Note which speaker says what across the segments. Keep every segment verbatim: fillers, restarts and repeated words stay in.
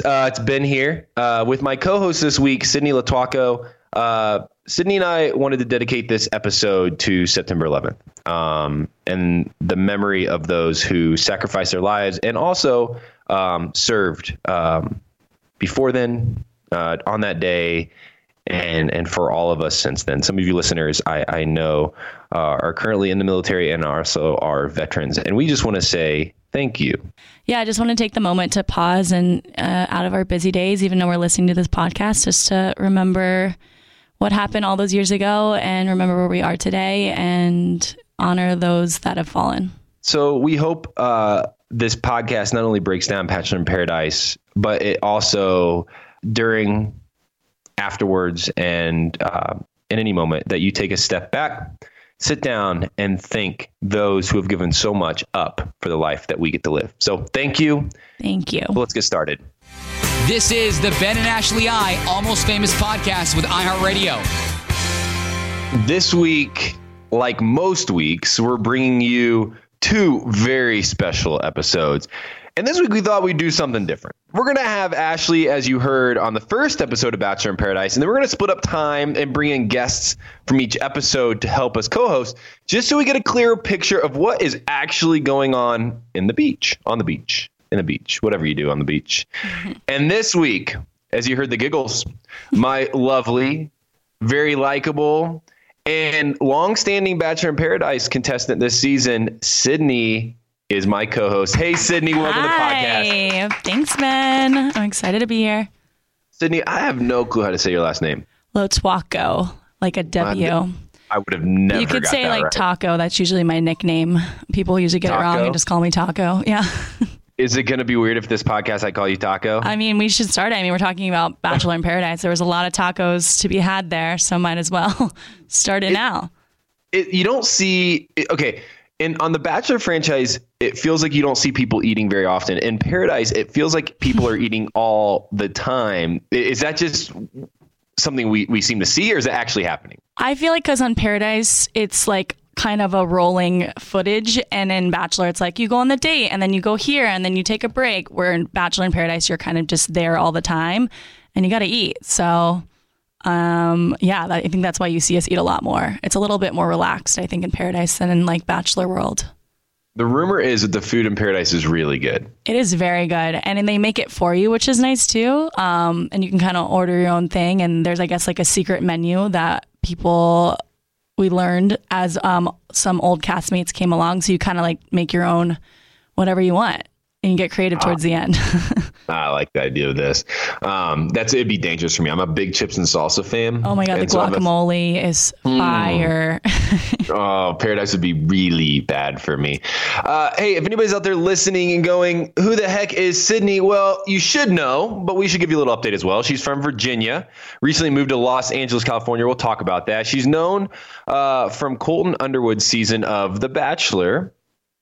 Speaker 1: Uh, it's Ben here uh, with my co-host this week, Sydney Latuaco. Uh, Sydney and I wanted to dedicate this episode to September eleventh um, and the memory of those who sacrificed their lives and also um, served um, before then, uh, on that day, and and for all of us since then. Some of you listeners I, I know uh, are currently in the military and also are veterans. And we just want to say thank you.
Speaker 2: Yeah, I just want to take the moment to pause and uh, out of our busy days, even though we're listening to this podcast, just to remember what happened all those years ago and remember where we are today and honor those that have fallen.
Speaker 1: So we hope uh, this podcast not only breaks down Bachelor in Paradise, but it also during, afterwards, and uh, in any moment that you take a step back, sit down and thank those who have given so much up for the life that we get to live. So thank you.
Speaker 2: Thank you.
Speaker 1: Well, let's get started.
Speaker 3: This is the Ben and Ashley I Almost Famous podcast with iHeartRadio.
Speaker 1: This week, like most weeks, we're bringing you two very special episodes. And this week we thought we'd do something different. We're going to have Ashley, as you heard on the first episode of Bachelor in Paradise, and then we're going to split up time and bring in guests from each episode to help us co-host, just so we get a clearer picture of what is actually going on in the beach, on the beach, in the beach, whatever you do on the beach. And this week, as you heard the giggles, my lovely, very likable, and long-standing Bachelor in Paradise contestant this season, Sydney, is my co-host. Hey, Sydney, welcome
Speaker 2: Hi.
Speaker 1: to the podcast.
Speaker 2: Thanks, Ben. I'm excited to be here.
Speaker 1: Sydney, I have no clue how to say your last name.
Speaker 2: Latuaco, like a W.
Speaker 1: Uh, I would have never
Speaker 2: You could
Speaker 1: got
Speaker 2: say
Speaker 1: that
Speaker 2: like
Speaker 1: right.
Speaker 2: Taco. That's usually my nickname. People usually get
Speaker 1: Taco?
Speaker 2: it wrong and just call me Taco. Yeah.
Speaker 1: Is it going to be weird if this podcast I call you Taco?
Speaker 2: I mean, we should start it. I mean, we're talking about Bachelor in Paradise. There was a lot of tacos to be had there, so might as well start it, it now.
Speaker 1: It, you don't see... It, okay. And on the Bachelor franchise, it feels like you don't see people eating very often. In Paradise, it feels like people are eating all the time. Is that just something we, we seem to see, or is it actually happening?
Speaker 2: I feel like because on Paradise, it's like kind of a rolling footage. And in Bachelor, it's like you go on the date and then you go here and then you take a break. Where in Bachelor in Paradise, you're kind of just there all the time and you got to eat. So... Um, yeah, that, I think that's why you see us eat a lot more. It's a little bit more relaxed, I think, in Paradise than in like Bachelor World.
Speaker 1: The rumor is that the food in Paradise is really good.
Speaker 2: It is very good. And, and they make it for you, which is nice too. Um, and you can kind of order your own thing. And there's, I guess, like a secret menu that people, we learned as um, some old castmates came along. So you kind of like make your own whatever you want. And you get creative towards uh, the end.
Speaker 1: I like the idea of this. Um, that's it'd be dangerous for me. I'm a big chips and salsa fan.
Speaker 2: Oh my god, the so guacamole a, is fire.
Speaker 1: Mm. Oh, Paradise would be really bad for me. Uh, hey, if anybody's out there listening and going, "Who the heck is Sydney?" Well, you should know, but we should give you a little update as well. She's from Virginia. Recently moved to Los Angeles, California. We'll talk about that. She's known uh, from Colton Underwood's season of The Bachelor.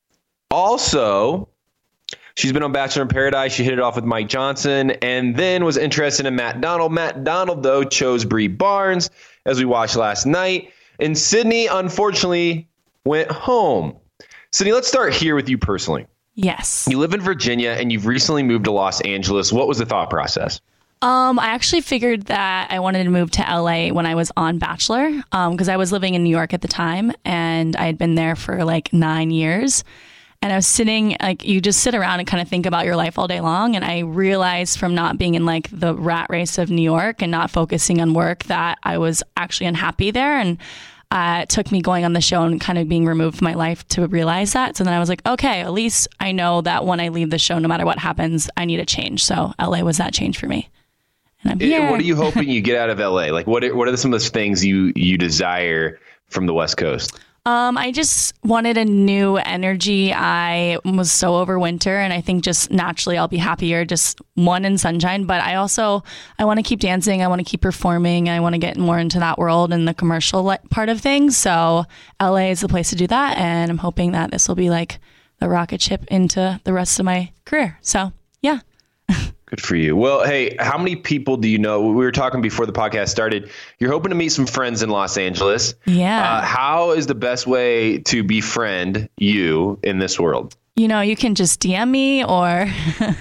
Speaker 1: Also, she's been on Bachelor in Paradise. She hit it off with Mike Johnson and then was interested in Matt Donald. Matt Donald, though, chose Brie Barnes, as we watched last night. And Sydney, unfortunately, went home. Sydney, let's start here with you personally.
Speaker 2: Yes.
Speaker 1: You live in Virginia and you've recently moved to Los Angeles. What was the thought process?
Speaker 2: Um, I actually figured that I wanted to move to L A when I was on Bachelor, um, because I was living in New York at the time and I had been there for like nine years. And I was sitting, like, you just sit around and kind of think about your life all day long. And I realized from not being in like the rat race of New York and not focusing on work that I was actually unhappy there. And uh, it took me going on the show and kind of being removed from my life to realize that. So then I was like, okay, at least I know that when I leave the show, no matter what happens, I need a change. So L A was that change for me. And I'm here.
Speaker 1: What are you hoping you get out of L A? Like, what are, what are some of those things you, you desire from the West Coast?
Speaker 2: Um, I just wanted a new energy. I was so over winter, and I think just naturally I'll be happier just one in sunshine. But I also, I want to keep dancing. I want to keep performing. I want to get more into that world and the commercial part of things. So L A is the place to do that. And I'm hoping that this will be like the rocket ship into the rest of my career. So yeah.
Speaker 1: Good for you. Well, hey, how many people do you know? We were talking before the podcast started. You're hoping to meet some friends in Los Angeles.
Speaker 2: Yeah.
Speaker 1: Uh, how is the best way to befriend you in this world?
Speaker 2: You know, you can just D M me or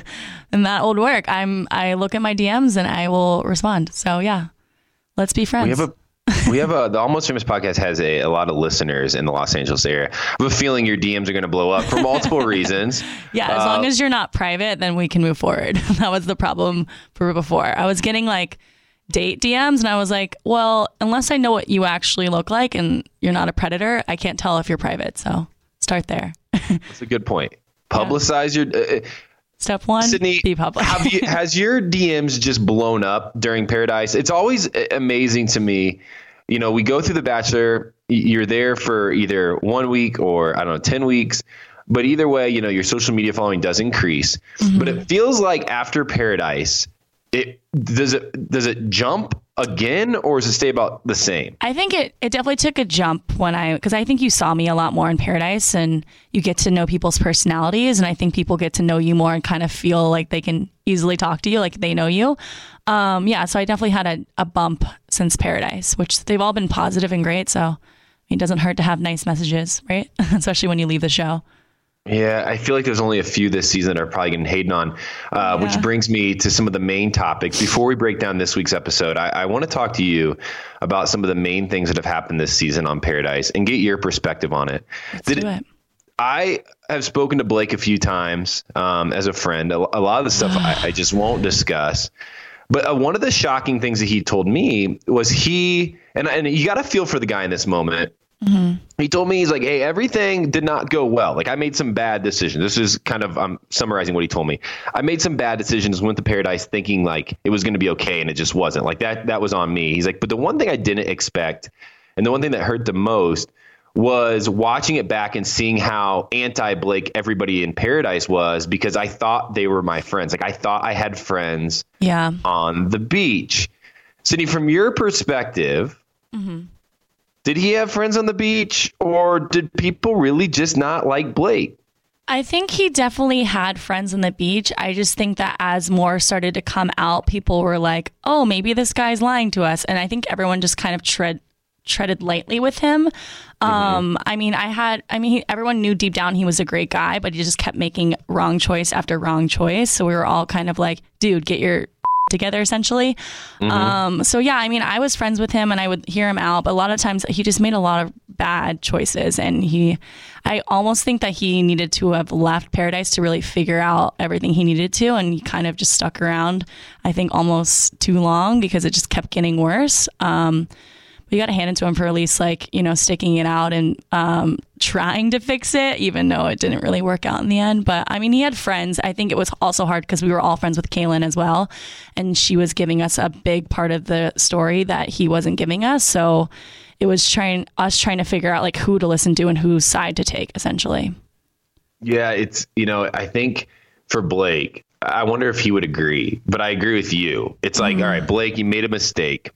Speaker 2: then that would work. I'm I look at my D Ms and I will respond. So yeah, let's be friends.
Speaker 1: We have a we have a the Almost Famous podcast has a, a lot of listeners in the Los Angeles area. I have a feeling your D Ms are going to blow up for multiple reasons.
Speaker 2: Yeah, as
Speaker 1: uh,
Speaker 2: long as you're not private, then we can move forward. That was the problem for before. I was getting like date D Ms and I was like, well, unless I know what you actually look like and you're not a predator, I can't tell if you're private. So start there.
Speaker 1: That's a good point. Publicize yeah. your. Uh,
Speaker 2: Step one,
Speaker 1: Sydney,
Speaker 2: be public.
Speaker 1: have you, has your D Ms just blown up during Paradise? It's always amazing to me. You know, we go through The Bachelor. You're there for either one week or, I don't know, ten weeks. But either way, you know, your social media following does increase. Mm-hmm. But it feels like after Paradise, it does it does it jump again, or does it stay about the same?
Speaker 2: I think it, it definitely took a jump when I, because I think you saw me a lot more in Paradise and you get to know people's personalities. And I think people get to know you more and kind of feel like they can easily talk to you, like they know you. Um, yeah, so I definitely had a, a bump since Paradise, which they've all been positive and great. So it doesn't hurt to have nice messages, right? Especially when you leave the show.
Speaker 1: Yeah, I feel like there's only a few this season that are probably getting hated on, uh, yeah. which brings me to some of the main topics. Before we break down this week's episode, I, I want to talk to you about some of the main things that have happened this season on Paradise and get your perspective on it.
Speaker 2: Let's
Speaker 1: Did
Speaker 2: do it.
Speaker 1: I have spoken to Blake a few times um, as a friend. A, a lot of the stuff I, I just won't discuss. But uh, one of the shocking things that he told me was he, and, and you got to feel for the guy in this moment. Mm-hmm. He told me, he's like, hey, everything did not go well. Like I made some bad decisions. This is kind of, I'm summarizing what he told me. I made some bad decisions, went to Paradise thinking like it was going to be okay. And it just wasn't. Like that, that was on me. He's like, but the one thing I didn't expect and the one thing that hurt the most was watching it back and seeing how anti-Blake everybody in Paradise was, because I thought they were my friends. Like I thought I had friends
Speaker 2: yeah.
Speaker 1: on the beach. Sydney, from your perspective, mm-hmm. did he have friends on the beach, or did people really just not like Blake?
Speaker 2: I think he definitely had friends on the beach. I just think that as more started to come out, people were like, oh, maybe this guy's lying to us. And I think everyone just kind of tread treaded lightly with him. Mm-hmm. Um, I mean, I had, I mean, he, everyone knew deep down he was a great guy, but he just kept making wrong choice after wrong choice. So we were all kind of like, dude, get your together essentially. Mm-hmm. Um, so yeah, I mean, I was friends with him and I would hear him out, but a lot of times he just made a lot of bad choices. And he, I almost think that he needed to have left Paradise to really figure out everything he needed to. And he kind of just stuck around, I think almost too long, because it just kept getting worse. Um, but you got to hand it to him for at least like, you know, sticking it out and um, trying to fix it, even though it didn't really work out in the end. But I mean, he had friends. I think it was also hard because we were all friends with Kaylin as well. And she was giving us a big part of the story that he wasn't giving us. So it was trying us trying to figure out like who to listen to and whose side to take, essentially.
Speaker 1: Yeah, it's, you know, I think for Blake, I wonder if he would agree, but I agree with you. It's like, mm. all right, Blake, you made a mistake.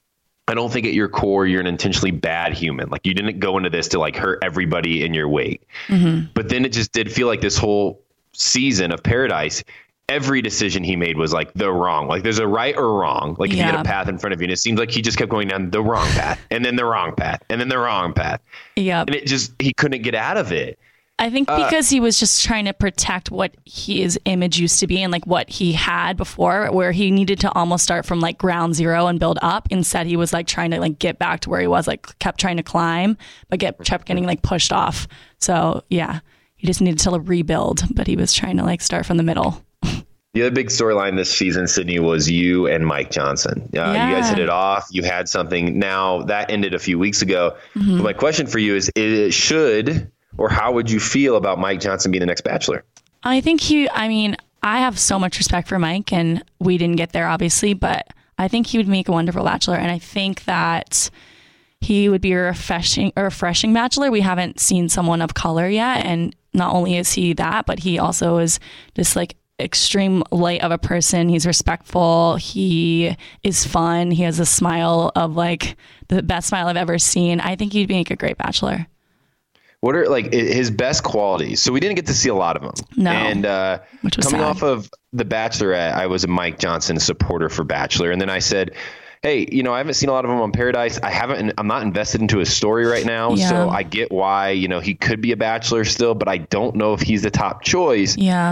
Speaker 1: I don't think at your core you're an intentionally bad human. Like you didn't go into this to like hurt everybody in your wake. Mm-hmm. But then it just did feel like this whole season of Paradise, every decision he made was like the wrong. Like there's a right or wrong. Like if yeah. you had a path in front of you, and it seems like he just kept going down the wrong path and then the wrong path and then the wrong path.
Speaker 2: Yeah.
Speaker 1: And it just, he couldn't get out of it.
Speaker 2: I think because uh, he was just trying to protect what his image used to be and like what he had before, where he needed to almost start from like ground zero and build up. Instead, he was like trying to like get back to where he was, like kept trying to climb, but get kept getting like pushed off. So yeah, he just needed to rebuild, but he was trying to like start from the middle.
Speaker 1: The other big storyline this season, Sydney, was you and Mike Johnson. Uh, yeah. You guys hit it off. You had something. Now that ended a few weeks ago. Mm-hmm. But my question for you is, it should... or how would you feel about Mike Johnson being the next Bachelor?
Speaker 2: I think he, I mean, I have so much respect for Mike, and we didn't get there obviously, but I think he would make a wonderful Bachelor. And I think that he would be a refreshing, a refreshing Bachelor. We haven't seen someone of color yet. And not only is he that, but he also is just like extreme light of a person. He's respectful. He is fun. He has a smile of like the best smile I've ever seen. I think he'd make a great Bachelor.
Speaker 1: What are like his best qualities? So we didn't get to see a lot of them.
Speaker 2: No.
Speaker 1: And uh,
Speaker 2: Which was
Speaker 1: coming
Speaker 2: sad.
Speaker 1: off of The Bachelorette, I was a Mike Johnson supporter for Bachelor. And then I said, hey, you know, I haven't seen a lot of him on Paradise. I haven't, I'm not invested into his story right now.
Speaker 2: Yeah.
Speaker 1: So I get why, you know, he could be a Bachelor still, but I don't know if he's the top choice.
Speaker 2: Yeah.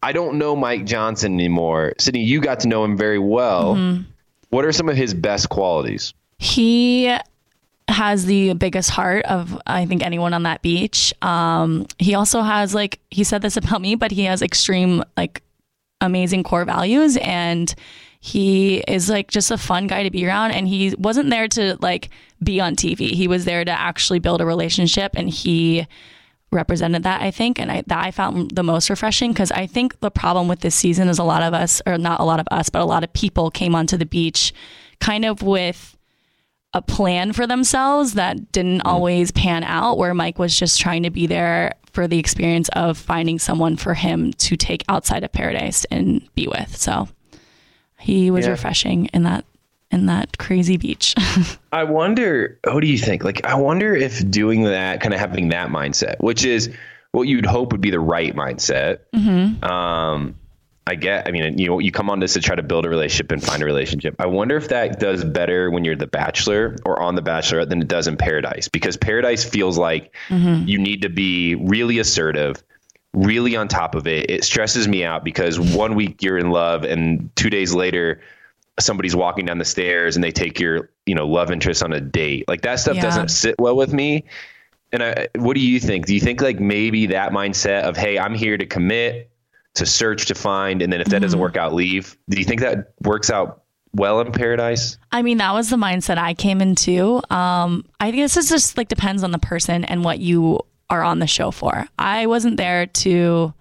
Speaker 1: I don't know Mike Johnson anymore. Sydney, you got to know him very well. Mm-hmm. What are some of his best qualities?
Speaker 2: He has the biggest heart of, I think, anyone on that beach. Um, he also has, like, he said this about me, but he has extreme, like, amazing core values, and he is like just a fun guy to be around. And he wasn't there to like be on T V. He was there to actually build a relationship, and he represented that, I think. And I, that I found the most refreshing, because I think the problem with this season is a lot of us, or not a lot of us, but a lot of people came onto the beach kind of with a plan for themselves that didn't always pan out, where Mike was just trying to be there for the experience of finding someone for him to take outside of Paradise and be with. So he was yeah. refreshing in that in that crazy beach.
Speaker 1: I wonder, what do you think? Like, I wonder if doing that, kind of having that mindset, which is what you'd hope would be the right mindset. Mm-hmm. Um, I get, I mean, you know, you come on this to try to build a relationship and find a relationship. I wonder if that does better when you're the Bachelor or on the Bachelorette than it does in Paradise, because Paradise feels like mm-hmm. you need to be really assertive, really on top of it. It stresses me out because one week you're in love and two days later somebody's walking down the stairs and they take your, you know, love interest on a date. Like that stuff yeah. doesn't sit well with me. And I, what do you think? Do you think like maybe that mindset of, hey, I'm here to commit, to search, to find, and then if that mm-hmm. doesn't work out, leave. Do you think that works out well in Paradise?
Speaker 2: I mean, that was the mindset I came into. Um, I guess this just like depends on the person and what you are on the show for. I wasn't there to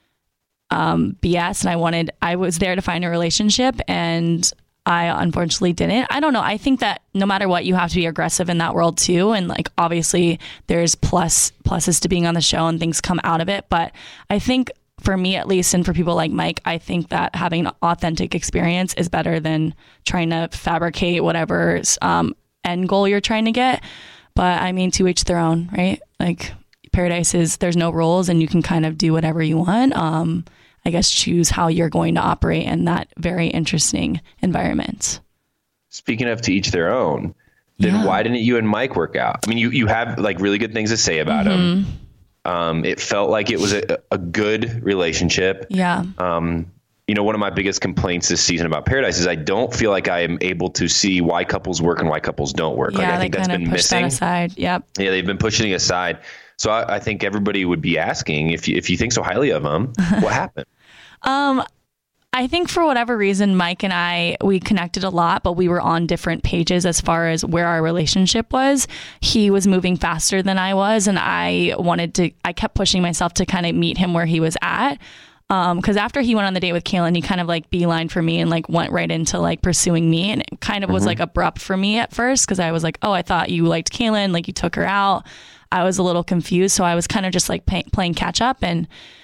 Speaker 2: um, B S, and I wanted, I was there to find a relationship, and I unfortunately didn't. I don't know. I think that no matter what, you have to be aggressive in that world too. And like, obviously there's plus pluses to being on the show and things come out of it. But I think for me, at least, and for people like Mike, I think that having an authentic experience is better than trying to fabricate whatever um, end goal you're trying to get. But I mean, to each their own, right? Like Paradise is, there's no rules and you can kind of do whatever you want. Um, I guess choose how you're going to operate in that very interesting environment.
Speaker 1: Speaking of to each their own, then yeah. why didn't you and Mike work out? I mean, you, you have like really good things to say about mm-hmm. him. Um, it felt like it was a, a good relationship.
Speaker 2: Yeah.
Speaker 1: Um, you know, one of my biggest complaints this season about Paradise is I don't feel like I am able to see why couples work and why couples don't work.
Speaker 2: Yeah,
Speaker 1: like, I
Speaker 2: they
Speaker 1: think that's
Speaker 2: kind
Speaker 1: been
Speaker 2: of push
Speaker 1: missing.
Speaker 2: That aside. Yep.
Speaker 1: Yeah, they've been pushing it aside. So I, I think everybody would be asking, if you, if you think so highly of them, what happened?
Speaker 2: Um, I think for whatever reason, Mike and I, we connected a lot, but we were on different pages as far as where our relationship was. He was moving faster than I was, and I wanted to, I kept pushing myself to kind of meet him where he was at. Um, cause after he went on the date with Kaylin, he kind of like beeline for me and like went right into like pursuing me. And it kind of mm-hmm. was like abrupt for me at first. Cause I was like, oh, I thought you liked Kaylin. Like you took her out. I was a little confused. So I was kind of just like pay- playing catch up, and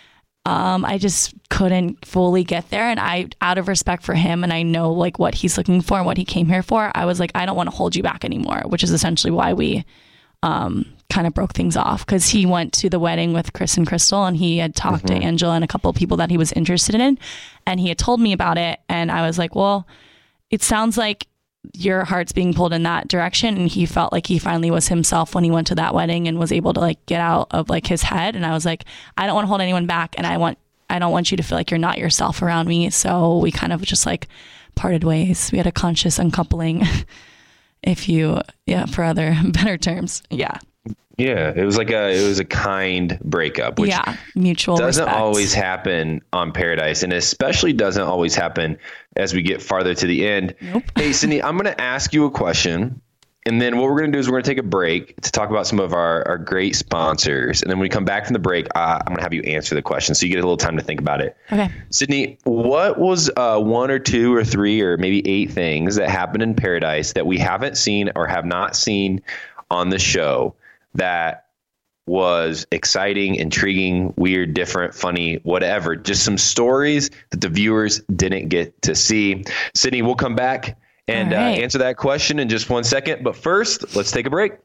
Speaker 2: Um, I just couldn't fully get there. And I, out of respect for him, and I know like what he's looking for and what he came here for, I was like, I don't want to hold you back anymore, which is essentially why we um, kind of broke things off. Cause he went to the wedding with Chris and Crystal, and he had talked mm-hmm. to Angela and a couple of people that he was interested in, and he had told me about it. And I was like, well, it sounds like your heart's being pulled in that direction. And he felt like he finally was himself when he went to that wedding and was able to like get out of like his head. And I was like, I don't want to hold anyone back. And I want, I don't want you to feel like you're not yourself around me. So we kind of just like parted ways. We had a conscious uncoupling, if you, yeah, for other better terms. Yeah.
Speaker 1: Yeah. It was like a, it was a kind breakup, which
Speaker 2: yeah, mutual
Speaker 1: doesn't
Speaker 2: respect.
Speaker 1: always happen on Paradise, and especially doesn't always happen as we get farther to the end.
Speaker 2: Nope.
Speaker 1: Hey, Sydney, I'm going to ask you a question, and then what we're going to do is we're going to take a break to talk about some of our, our great sponsors. And then when we come back from the break, uh, I'm going to have you answer the question, so you get a little time to think about it.
Speaker 2: Okay.
Speaker 1: Sydney, what was uh, one or two or three or maybe eight things that happened in Paradise that we haven't seen or have not seen on the show that was exciting, intriguing, weird, different, funny, whatever? Just some stories that the viewers didn't get to see. Sydney, we'll come back and right. uh, answer that question in just one second. But first, let's take a break.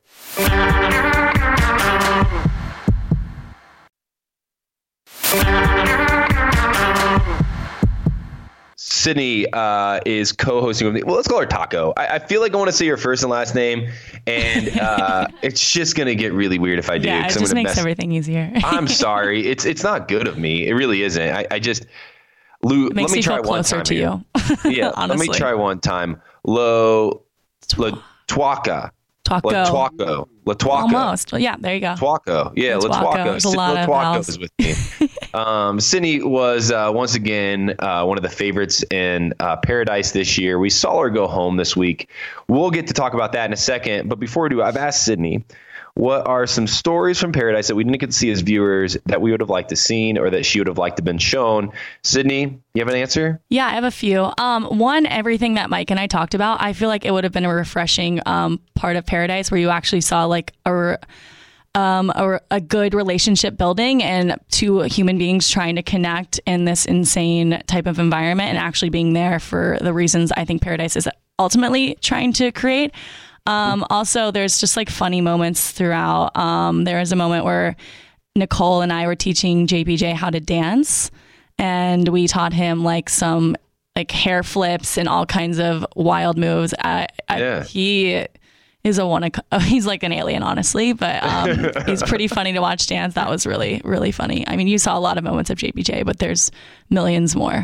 Speaker 1: Sydney uh, is co-hosting with me. Well, let's call her Taco. I, I feel like I want to say her first and last name, and uh, it's just gonna get really weird if I do.
Speaker 2: Yeah, it
Speaker 1: I'm
Speaker 2: just makes
Speaker 1: mess.
Speaker 2: everything easier.
Speaker 1: I'm sorry. It's it's not good of me. It really isn't. I, I just Lou.
Speaker 2: It makes
Speaker 1: let me
Speaker 2: me
Speaker 1: try
Speaker 2: feel
Speaker 1: one
Speaker 2: closer
Speaker 1: time
Speaker 2: to
Speaker 1: here.
Speaker 2: you.
Speaker 1: Yeah,
Speaker 2: honestly.
Speaker 1: let me try one time. Lo, La Tuaca.
Speaker 2: Taco.
Speaker 1: La Tuaco. La Tuaco.
Speaker 2: Almost. Well, yeah, there you go.
Speaker 1: Tuaco. Yeah,
Speaker 2: La
Speaker 1: La
Speaker 2: Tuaco.
Speaker 1: Tuaco.
Speaker 2: There's a lot
Speaker 1: La
Speaker 2: of
Speaker 1: Tuaco
Speaker 2: vowels.
Speaker 1: is with me. um, Sydney was uh, once again uh, one of the favorites in uh, Paradise this year. We saw her go home this week. We'll get to talk about that in a second. But before we do, I've asked Sydney, what are some stories from Paradise that we didn't get to see as viewers that we would have liked to seen or that she would have liked to have been shown? Sydney, you have an answer?
Speaker 2: Yeah, I have a few. Um, one, everything that Mike and I talked about, I feel like it would have been a refreshing um, part of Paradise where you actually saw like a, um, a, a good relationship building and two human beings trying to connect in this insane type of environment and actually being there for the reasons I think Paradise is ultimately trying to create. Um, also, there's just like funny moments throughout. Um, there was a moment where Nicole and I were teaching J P J how to dance, and we taught him like some like hair flips and all kinds of wild moves. I,
Speaker 1: Yeah.
Speaker 2: I, he is a one. Of, he's like an alien, honestly, but um, he's pretty funny to watch dance. That was really, really funny. I mean, you saw a lot of moments of J P J, but there's millions more.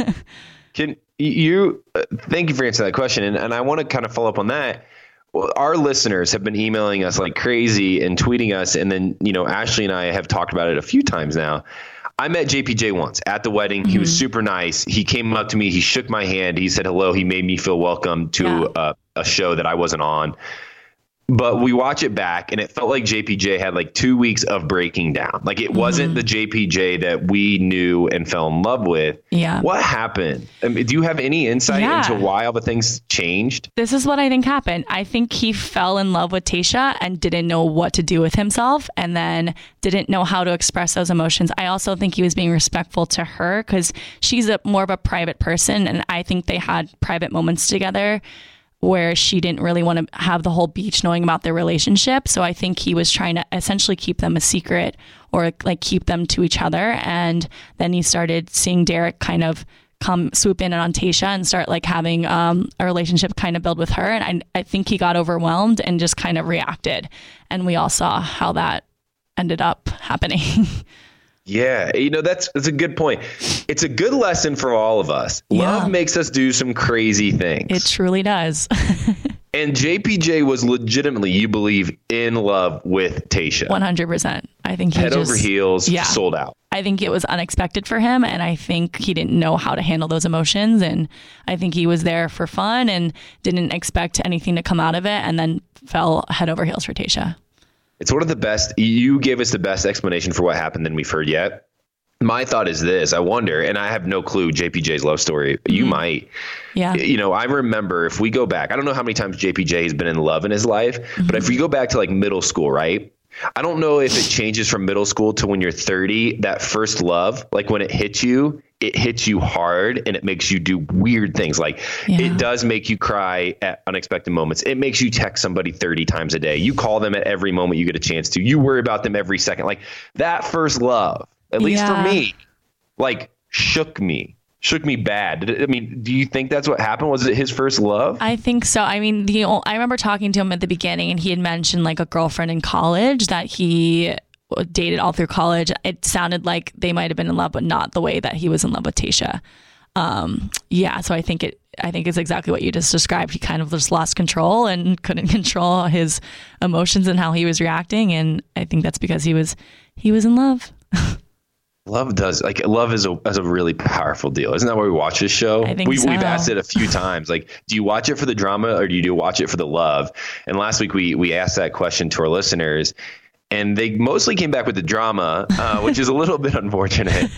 Speaker 1: Can you? Uh, thank you for answering that question, and and I want to kind of follow up on that. Well, our listeners have been emailing us like crazy and tweeting us. And then, you know, Ashley and I have talked about it a few times now. I met J P J once at the wedding. Mm-hmm. He was super nice. He came up to me. He shook my hand. He said hello. He made me feel welcome to
Speaker 2: Yeah.
Speaker 1: uh, a show that I wasn't on. But we watch it back and it felt like J P J had like two weeks of breaking down. Like it wasn't mm-hmm. the J P J that we knew and fell in love with.
Speaker 2: Yeah.
Speaker 1: What happened? I mean, do you have any insight
Speaker 2: Yeah.
Speaker 1: into why all the things changed?
Speaker 2: This is what I think happened. I think he fell in love with Tayshia and didn't know what to do with himself and then didn't know how to express those emotions. I also think he was being respectful to her because she's a more of a private person. And I think they had private moments together where she didn't really want to have the whole beach knowing about their relationship. So I think he was trying to essentially keep them a secret or like keep them to each other. And then he started seeing Derek kind of come swoop in on Tayshia and start like having um, a relationship kind of build with her. And I, I think he got overwhelmed and just kind of reacted. And we all saw how that ended up happening.
Speaker 1: Yeah, you know, that's that's a good point. It's a good lesson for all of us.
Speaker 2: Yeah.
Speaker 1: Love makes us do some crazy things.
Speaker 2: It truly does.
Speaker 1: And J P J was legitimately, you believe, in love with Tayshia.
Speaker 2: one hundred percent. I think he
Speaker 1: Head
Speaker 2: just,
Speaker 1: over heels,
Speaker 2: yeah.
Speaker 1: sold out.
Speaker 2: I think it was unexpected for him, and I think he didn't know how to handle those emotions, and I think he was there for fun and didn't expect anything to come out of it, and then fell head over heels for Tayshia.
Speaker 1: It's one of the best. You gave us the best explanation for what happened than we've heard yet. My thought is this. I wonder, and I have no clue J P J's love story. Mm-hmm. You might.
Speaker 2: Yeah.
Speaker 1: You know, I remember if we go back, I don't know how many times J P J has been in love in his life, mm-hmm. but if we go back to like middle school, right? I don't know if it changes from middle school to when you're thirty, that first love, like when it hits you, it hits you hard and it makes you do weird things. Like yeah. it does make you cry at unexpected moments. It makes you text somebody thirty times a day. You call them at every moment you get a chance to. You worry about them every second. Like that first love, at least
Speaker 2: yeah.
Speaker 1: for me, like shook me. Shook me bad. Did it, I mean, do you think that's what happened? Was it his first love?
Speaker 2: I think so. I mean, the I remember talking to him at the beginning, and he had mentioned like a girlfriend in college that he dated all through college. It sounded like they might have been in love, but not the way that he was in love with Tayshia. Um, yeah, so I think it. I think it's exactly what you just described. He kind of just lost control and couldn't control his emotions and how he was reacting, and I think that's because he was he was in love.
Speaker 1: Love does like love is a is a really powerful deal. Isn't that why we watch this show?
Speaker 2: I think
Speaker 1: we,
Speaker 2: so.
Speaker 1: We've asked it a few times. Like, do you watch it for the drama or do you do watch it for the love? And last week we we asked that question to our listeners, and they mostly came back with the drama, uh, which is a little bit unfortunate.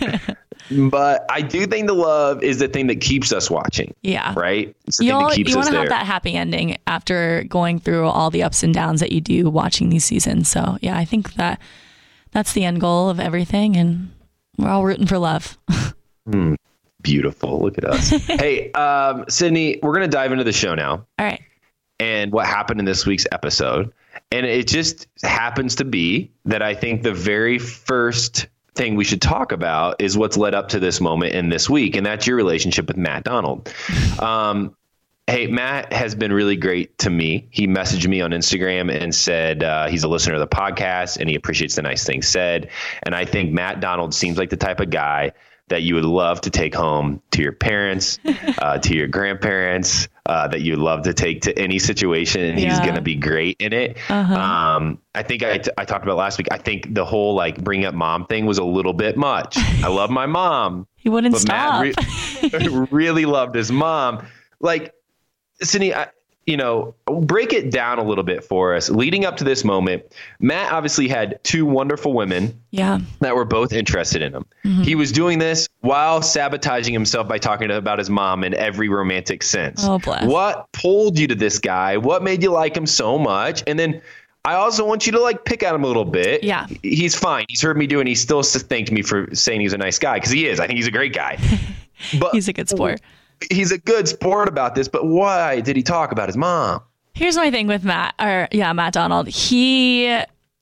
Speaker 1: But I do think the love is the thing that keeps us watching.
Speaker 2: Yeah.
Speaker 1: Right? It's the
Speaker 2: you
Speaker 1: thing that keeps
Speaker 2: you
Speaker 1: us
Speaker 2: want to
Speaker 1: there.
Speaker 2: have that happy ending after going through all the ups and downs that you do watching these seasons. So yeah, I think that that's the end goal of everything, and we're all rooting for love.
Speaker 1: mm, beautiful. Look at us. Hey, um, Sydney, we're going to dive into the show now.
Speaker 2: All right.
Speaker 1: And what happened in this week's episode. And it just happens to be that I think the very first thing we should talk about is what's led up to this moment in this week, and that's your relationship with Matt Donald. Um, hey, Matt has been really great to me. He messaged me on Instagram and said uh, he's a listener of the podcast and he appreciates the nice things said. And I think Matt Donald seems like the type of guy that you would love to take home to your parents, uh, to your grandparents, uh, that you would love to take to any situation, and yeah. he's going to be great in it. Uh-huh. Um, I think I, t- I talked about last week. I think the whole like bring up mom thing was a little bit much. I love my mom.
Speaker 2: He wouldn't
Speaker 1: but
Speaker 2: stop.
Speaker 1: Matt re- really loved his mom. Like, Sydney, I, you know, break it down a little bit for us. Leading up to this moment, Matt obviously had two wonderful women
Speaker 2: yeah.
Speaker 1: that were both interested in him. Mm-hmm. He was doing this while sabotaging himself by talking to, about his mom in every romantic sense.
Speaker 2: Oh, bless.
Speaker 1: What pulled you to this guy? What made you like him so much? And then I also want you to like pick at him a little bit.
Speaker 2: Yeah.
Speaker 1: He's fine. He's heard me do it, and he still thanked me for saying he's a nice guy, because he is. I think he's a great guy. But
Speaker 2: he's a good sport.
Speaker 1: He's a good sport about this, but why did he talk about his mom?
Speaker 2: Here's my thing with Matt, or yeah, Matt Donald. He,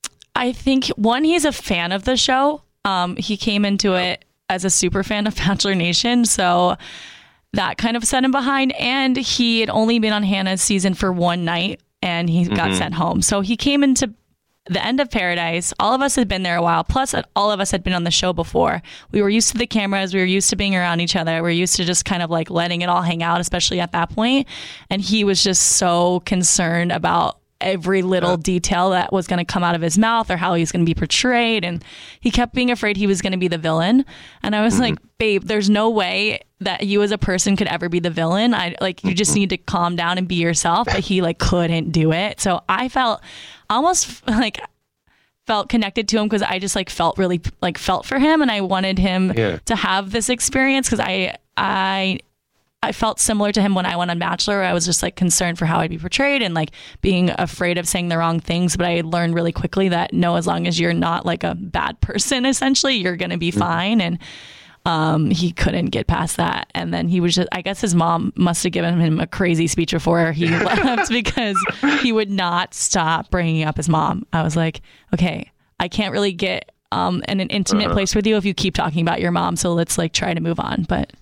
Speaker 2: I think, one, he's a fan of the show. Um, he came into it as a super fan of Bachelor Nation, so that kind of set him behind. And he had only been on Hannah's season for one night, and he got mm-hmm. sent home. So he came into the end of Paradise. All of us had been there a while. Plus, all of us had been on the show before. We were used to the cameras. We were used to being around each other. We were used to just kind of like letting it all hang out, especially at that point. And he was just so concerned about every little detail that was going to come out of his mouth or how he's going to be portrayed. And he kept being afraid he was going to be the villain. And I was mm-hmm. like, babe, there's no way that you as a person could ever be the villain. I like, you just need to calm down and be yourself. But he like couldn't do it. So I felt almost like felt connected to him, because I just like felt really like felt for him, and I wanted him yeah. to have this experience, because I I I felt similar to him when I went on Bachelor. I was just like concerned for how I'd be portrayed and like being afraid of saying the wrong things. But I learned really quickly that no, as long as you're not like a bad person, essentially, you're going to be mm-hmm. fine. And um, he couldn't get past that. And then he was just, I guess his mom must have given him a crazy speech before he left, because he would not stop bringing up his mom. I was like, okay, I can't really get um, in an intimate uh-huh. place with you if you keep talking about your mom. So let's like try to move on. But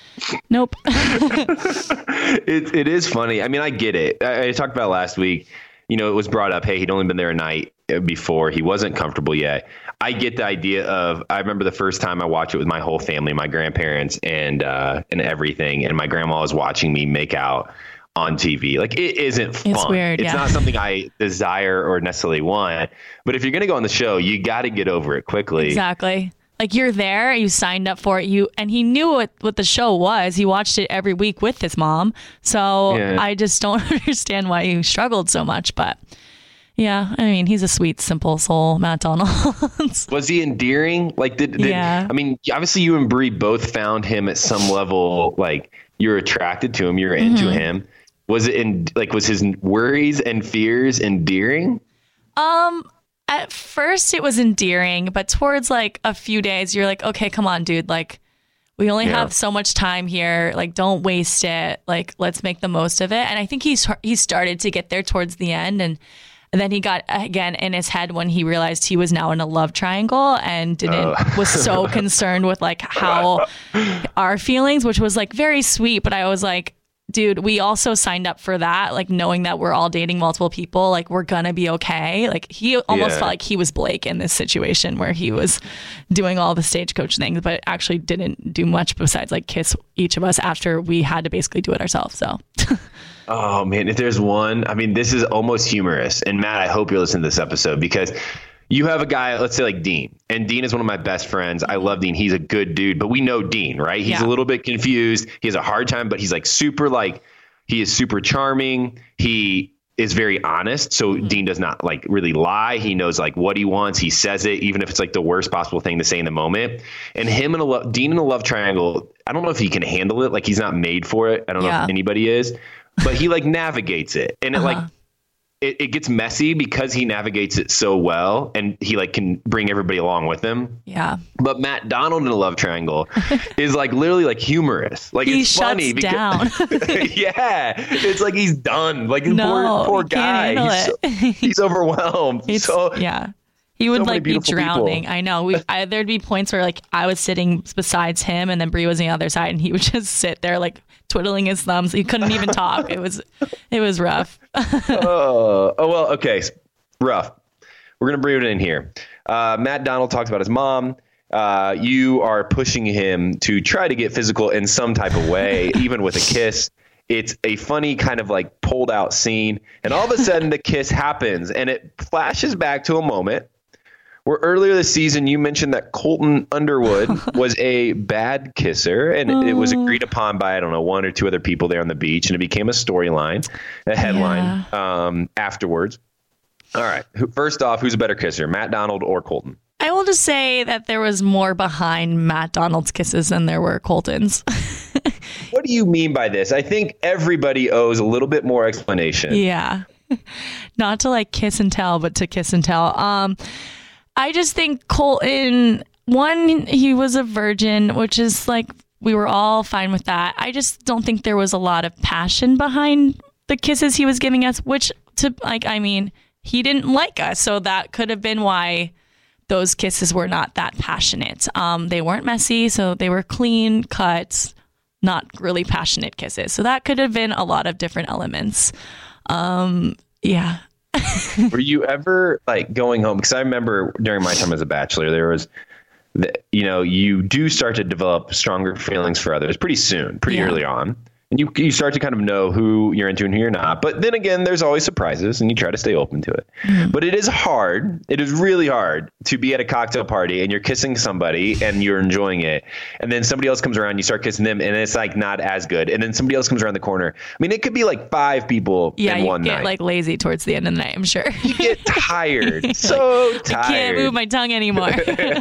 Speaker 2: nope.
Speaker 1: it it is funny. I mean, I get it. I, I talked about it last week. You know, it was brought up, hey, he'd only been there a night before. He wasn't comfortable yet. I get the idea of, I remember the first time I watched it with my whole family, my grandparents and uh, and everything. And my grandma was watching me make out on T V. Like, it isn't fun.
Speaker 2: It's weird,
Speaker 1: It's
Speaker 2: yeah.
Speaker 1: not something I desire or necessarily want. But if you're going to go on the show, you got to get over it quickly.
Speaker 2: Exactly. Like, you're there, you signed up for it, you and he knew what, what the show was. He watched it every week with his mom. So yeah. I just don't understand why he struggled so much. But yeah, I mean, he's a sweet, simple soul, Matt Donald.
Speaker 1: Was he endearing? Like, did, did
Speaker 2: yeah.
Speaker 1: I mean, obviously you and Brie both found him at some level, like you're attracted to him, you're into mm-hmm. him. Was it in like, was his worries and fears endearing?
Speaker 2: Um, At first it was endearing, but towards like a few days, you're like, okay, come on, dude. Like, we only yeah. have so much time here. Like, don't waste it. Like, let's make the most of it. And I think he's he started to get there towards the end. And, and then he got, again, in his head when he realized he was now in a love triangle and didn't uh. was so concerned with like how our feelings, which was like very sweet. But I was like, dude, we also signed up for that, like knowing that we're all dating multiple people, like we're gonna be okay. Like, he almost yeah. felt like he was Blake in this situation where he was doing all the stagecoach things, but actually didn't do much besides like kiss each of us after we had to basically do it ourselves. So.
Speaker 1: Oh man, if there's one, I mean, this is almost humorous. And Matt, I hope you're listening to this episode, because you have a guy, let's say like Dean, and Dean is one of my best friends. I love Dean. He's a good dude, but we know Dean, right? He's
Speaker 2: yeah.
Speaker 1: a little bit confused. He has a hard time, but he's like super, like he is super charming. He is very honest. So mm-hmm. Dean does not like really lie. He knows like what he wants. He says it, even if it's like the worst possible thing to say in the moment. And him and a lo- Dean in a love triangle, I don't know if he can handle it. Like, he's not made for it. I don't
Speaker 2: yeah.
Speaker 1: know if anybody is, but he like navigates it. And it uh-huh. like, It, it gets messy because he navigates it so well, and he like can bring everybody along with him.
Speaker 2: Yeah.
Speaker 1: But Matt Donald in a love triangle is like literally like humorous. Like,
Speaker 2: he
Speaker 1: it's
Speaker 2: shuts
Speaker 1: funny because
Speaker 2: down.
Speaker 1: yeah, it's like he's done. Like,
Speaker 2: no,
Speaker 1: poor poor
Speaker 2: he
Speaker 1: guy.
Speaker 2: Can't
Speaker 1: he's,
Speaker 2: handle
Speaker 1: so,
Speaker 2: it.
Speaker 1: he's overwhelmed.
Speaker 2: It's,
Speaker 1: so
Speaker 2: yeah. He would
Speaker 1: So many
Speaker 2: like be
Speaker 1: beautiful
Speaker 2: drowning.
Speaker 1: people.
Speaker 2: I know. We, I, there'd be points where like I was sitting besides him, and then Bree was on the other side, and he would just sit there like twiddling his thumbs. He couldn't even talk. It was, it was rough.
Speaker 1: oh, oh well, okay, rough. We're gonna bring it in here. Uh, Matt Donald talks about his mom. Uh, you are pushing him to try to get physical in some type of way, even with a kiss. It's a funny kind of like pulled out scene. And all of a sudden the kiss happens and it flashes back to a moment where earlier this season you mentioned that Colton Underwood was a bad kisser. And it, it was agreed upon by, I don't know, one or two other people there on the beach. And it became a storyline, a headline yeah. um, afterwards. All right. First off, who's a better kisser, Matt Donald or Colton?
Speaker 2: I will just say that there was more behind Matt Donald's kisses than there were Colton's.
Speaker 1: What do you mean by this? I think everybody owes a little bit more explanation.
Speaker 2: Yeah. Not to like kiss and tell, but to kiss and tell. Um, I just think Colton, one, he was a virgin, which is like, we were all fine with that. I just don't think there was a lot of passion behind the kisses he was giving us, which to like, I mean, he didn't like us. So that could have been why those kisses were not that passionate. Um, they weren't messy, so they were clean cuts, not really passionate kisses. So that could have been a lot of different elements. Um, yeah.
Speaker 1: Were you ever like going home? Because I remember during my time as a bachelor, there was, the, you know, you do start to develop stronger feelings for others pretty soon, pretty
Speaker 2: yeah.
Speaker 1: early on. And you you start to kind of know who you're into and who you're not. But then again, there's always surprises and you try to stay open to it. Mm-hmm. But it is hard. It is really hard to be at a cocktail party and you're kissing somebody and you're enjoying it. And then somebody else comes around, you start kissing them and it's like not as good. And then somebody else comes around the corner. I mean, it could be like five people
Speaker 2: yeah,
Speaker 1: in one night.
Speaker 2: Yeah, you get like lazy towards the end of the night, I'm sure.
Speaker 1: You get tired. so tired.
Speaker 2: I can't move my tongue anymore.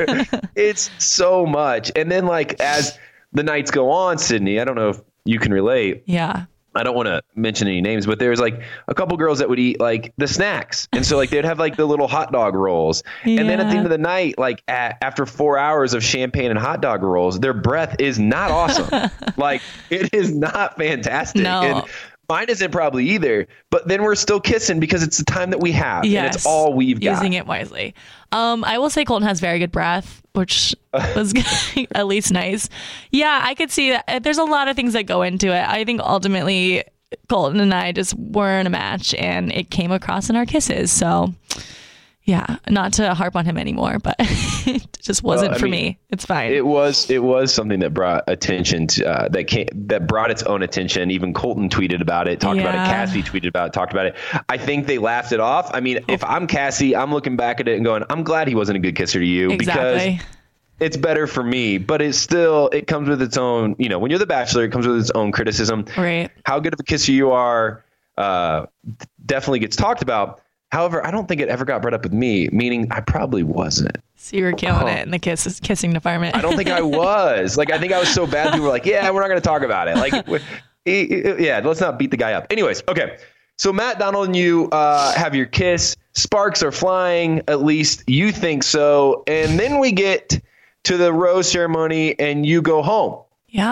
Speaker 1: It's so much. And then like as the nights go on, Sydney, I don't know if you can relate.
Speaker 2: Yeah.
Speaker 1: I don't want to mention any names, but there's like a couple girls that would eat like the snacks. And so like they'd have like the little hot dog rolls. Yeah. And then at the end of the night, like at, after four hours of champagne and hot dog rolls, their breath is not awesome. Like it is not fantastic.
Speaker 2: No.
Speaker 1: And mine isn't probably either, but then we're still kissing because it's the time that we have.
Speaker 2: Yes.
Speaker 1: And it's all we've got.
Speaker 2: Using it wisely. Um, I will say Colton has very good breath, which was at least nice. Yeah, I could see that. There's a lot of things that go into it. I think ultimately Colton and I just weren't a match and it came across in our kisses. So yeah, not to harp on him anymore, but it just wasn't well, for mean, me. It's fine.
Speaker 1: It was it was something that brought attention to uh, that came that brought its own attention. Even Colton tweeted about it, talked
Speaker 2: yeah.
Speaker 1: about it. Cassie tweeted about it, talked about it. I think they laughed it off. I mean, if I'm Cassie, I'm looking back at it and going, I'm glad he wasn't a good kisser to you
Speaker 2: exactly.
Speaker 1: because it's better for me. But it's still it comes with its own. You know, when you're the Bachelor, it comes with its own criticism.
Speaker 2: Right.
Speaker 1: How good of a kisser you are uh, definitely gets talked about. However, I don't think it ever got brought up with me, meaning I probably wasn't.
Speaker 2: So you were killing
Speaker 1: oh.
Speaker 2: it in the kiss, kissing department.
Speaker 1: I don't think I was. Like, I think I was so bad, people were like, yeah, we're not going to talk about it. Like, yeah, let's not beat the guy up. Anyways, okay. So Matt Donald and you uh, have your kiss. Sparks are flying, at least you think so. And then we get to the rose ceremony and you go home.
Speaker 2: Yeah.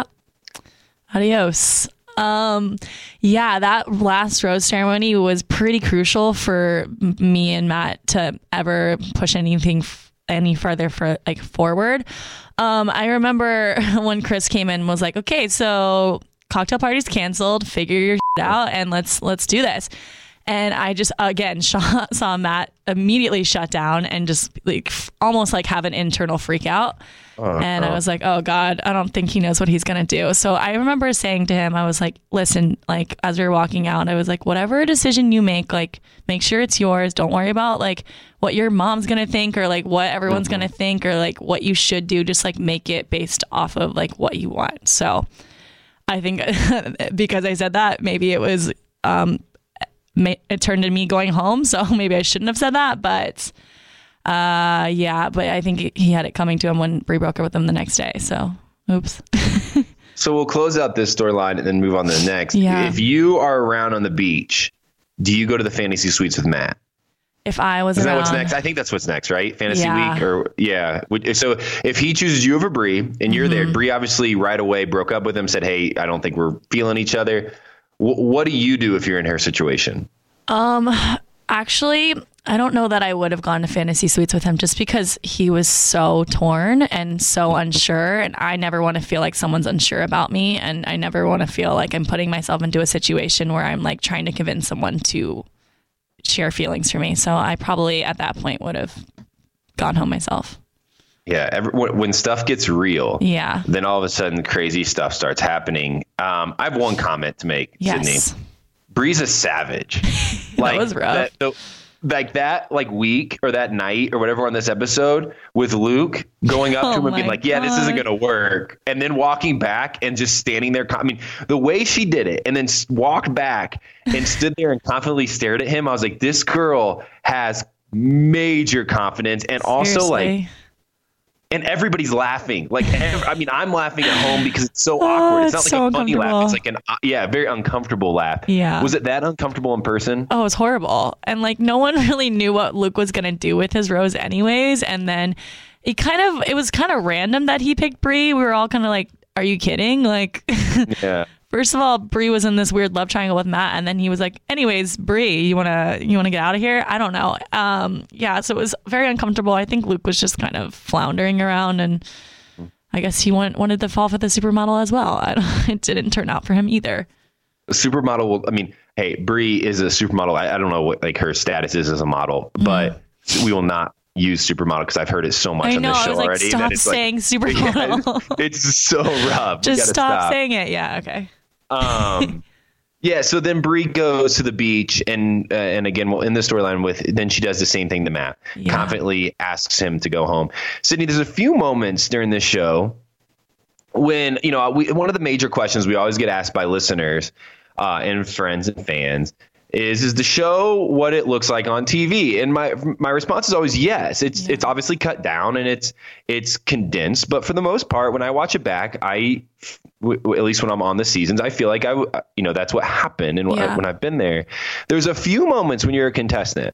Speaker 2: Adios. Um, yeah, that last rose ceremony was pretty crucial for me and Matt to ever push anything f- any further for like forward. Um, I remember when Chris came in and was like, okay, so cocktail party's canceled, figure your shit out and let's, let's do this. And I just, again, saw, saw Matt immediately shut down and just like f- almost like have an internal freak out. Uh, and uh. I was like, oh God, I don't think he knows what he's going to do. So I remember saying to him, I was like, listen, like as we were walking out, I was like, whatever decision you make, like make sure it's yours. Don't worry about like what your mom's going to think or like what everyone's mm-hmm. going to think or like what you should do. Just like make it based off of like what you want. So I think because I said that, maybe it was, um, it turned into me going home, so maybe I shouldn't have said that, but uh, yeah, but I think he had it coming to him when Bree broke up with him the next day, so oops.
Speaker 1: So we'll close out this storyline and then move on to the next.
Speaker 2: Yeah.
Speaker 1: If you are around on the beach, do you go to the fantasy suites with Matt?
Speaker 2: If I was
Speaker 1: Is
Speaker 2: around,
Speaker 1: that what's next? I think that's what's next, right? Fantasy
Speaker 2: yeah.
Speaker 1: week or yeah. So if he chooses you over Bree and you're mm-hmm. there, Bree obviously right away broke up with him, said, hey, I don't think we're feeling each other. W- what do you do if you're in her situation?
Speaker 2: Um, actually, I don't know that I would have gone to fantasy suites with him just because he was so torn and so unsure. And I never want to feel like someone's unsure about me. And I never want to feel like I'm putting myself into a situation where I'm like trying to convince someone to share feelings for me. So I probably at that point would have gone home myself.
Speaker 1: Yeah. Every, when stuff gets real,
Speaker 2: yeah,
Speaker 1: then all of a sudden crazy stuff starts happening. Um, I have one comment to make,
Speaker 2: yes.
Speaker 1: Sydney. Bree's a savage. Like,
Speaker 2: that was rough.
Speaker 1: That, the, like that like week or that night or whatever on this episode with Luke going up
Speaker 2: oh
Speaker 1: to him and being like, yeah,
Speaker 2: God.
Speaker 1: this isn't going to work. And then walking back and just standing there. I mean, the way she did it and then walked back and stood there and confidently stared at him. I was like, this girl has major confidence. And also
Speaker 2: Seriously.
Speaker 1: like, and everybody's laughing. Like, ev- I mean, I'm laughing at home because it's so awkward. It's
Speaker 2: Oh,
Speaker 1: not
Speaker 2: it's
Speaker 1: like
Speaker 2: so
Speaker 1: a funny laugh. It's
Speaker 2: uncomfortable.
Speaker 1: like an, uh, yeah, very uncomfortable laugh.
Speaker 2: Yeah.
Speaker 1: Was it that uncomfortable in person?
Speaker 2: Oh, it was horrible. And like no one really knew what Luke was going to do with his rose anyways. And then it kind of, it was kind of random that he picked Bree. We were all kind of like, are you kidding? Like,
Speaker 1: Yeah.
Speaker 2: first of all, Bree was in this weird love triangle with Matt. And then he was like, anyways, Bree, you want to, you want to get out of here? I don't know. Um, yeah. So it was very uncomfortable. I think Luke was just kind of floundering around and I guess he want, wanted to fall for the supermodel as well. I don't, it didn't turn out for him either.
Speaker 1: A supermodel will, I mean, hey, Bree is a supermodel. I, I don't know what like her status is as a model, but we will not use supermodel because I've heard it so much
Speaker 2: I
Speaker 1: on
Speaker 2: know.
Speaker 1: this
Speaker 2: I
Speaker 1: show
Speaker 2: was like,
Speaker 1: already.
Speaker 2: stop
Speaker 1: that it's
Speaker 2: saying
Speaker 1: like,
Speaker 2: supermodel.
Speaker 1: Yeah, it's so rough. We
Speaker 2: Just
Speaker 1: gotta
Speaker 2: stop,
Speaker 1: stop
Speaker 2: saying it. Yeah. Okay.
Speaker 1: Um, yeah. So then Bree goes to the beach, and uh, and again, well, in the storyline with then she does the same thing to Matt.
Speaker 2: Yeah.
Speaker 1: Confidently asks him to go home. Sydney, there's a few moments during this show when you know we, one of the major questions we always get asked by listeners uh, and friends and fans is is the show what it looks like on T V? And my my response is always yes. It's
Speaker 2: Yeah.
Speaker 1: it's obviously cut down and it's it's condensed, but for the most part, when I watch it back, I w- at least when I'm on the seasons, I feel like I w- you know that's what happened. And
Speaker 2: Yeah.
Speaker 1: when I've been there, there's a few moments when you're a contestant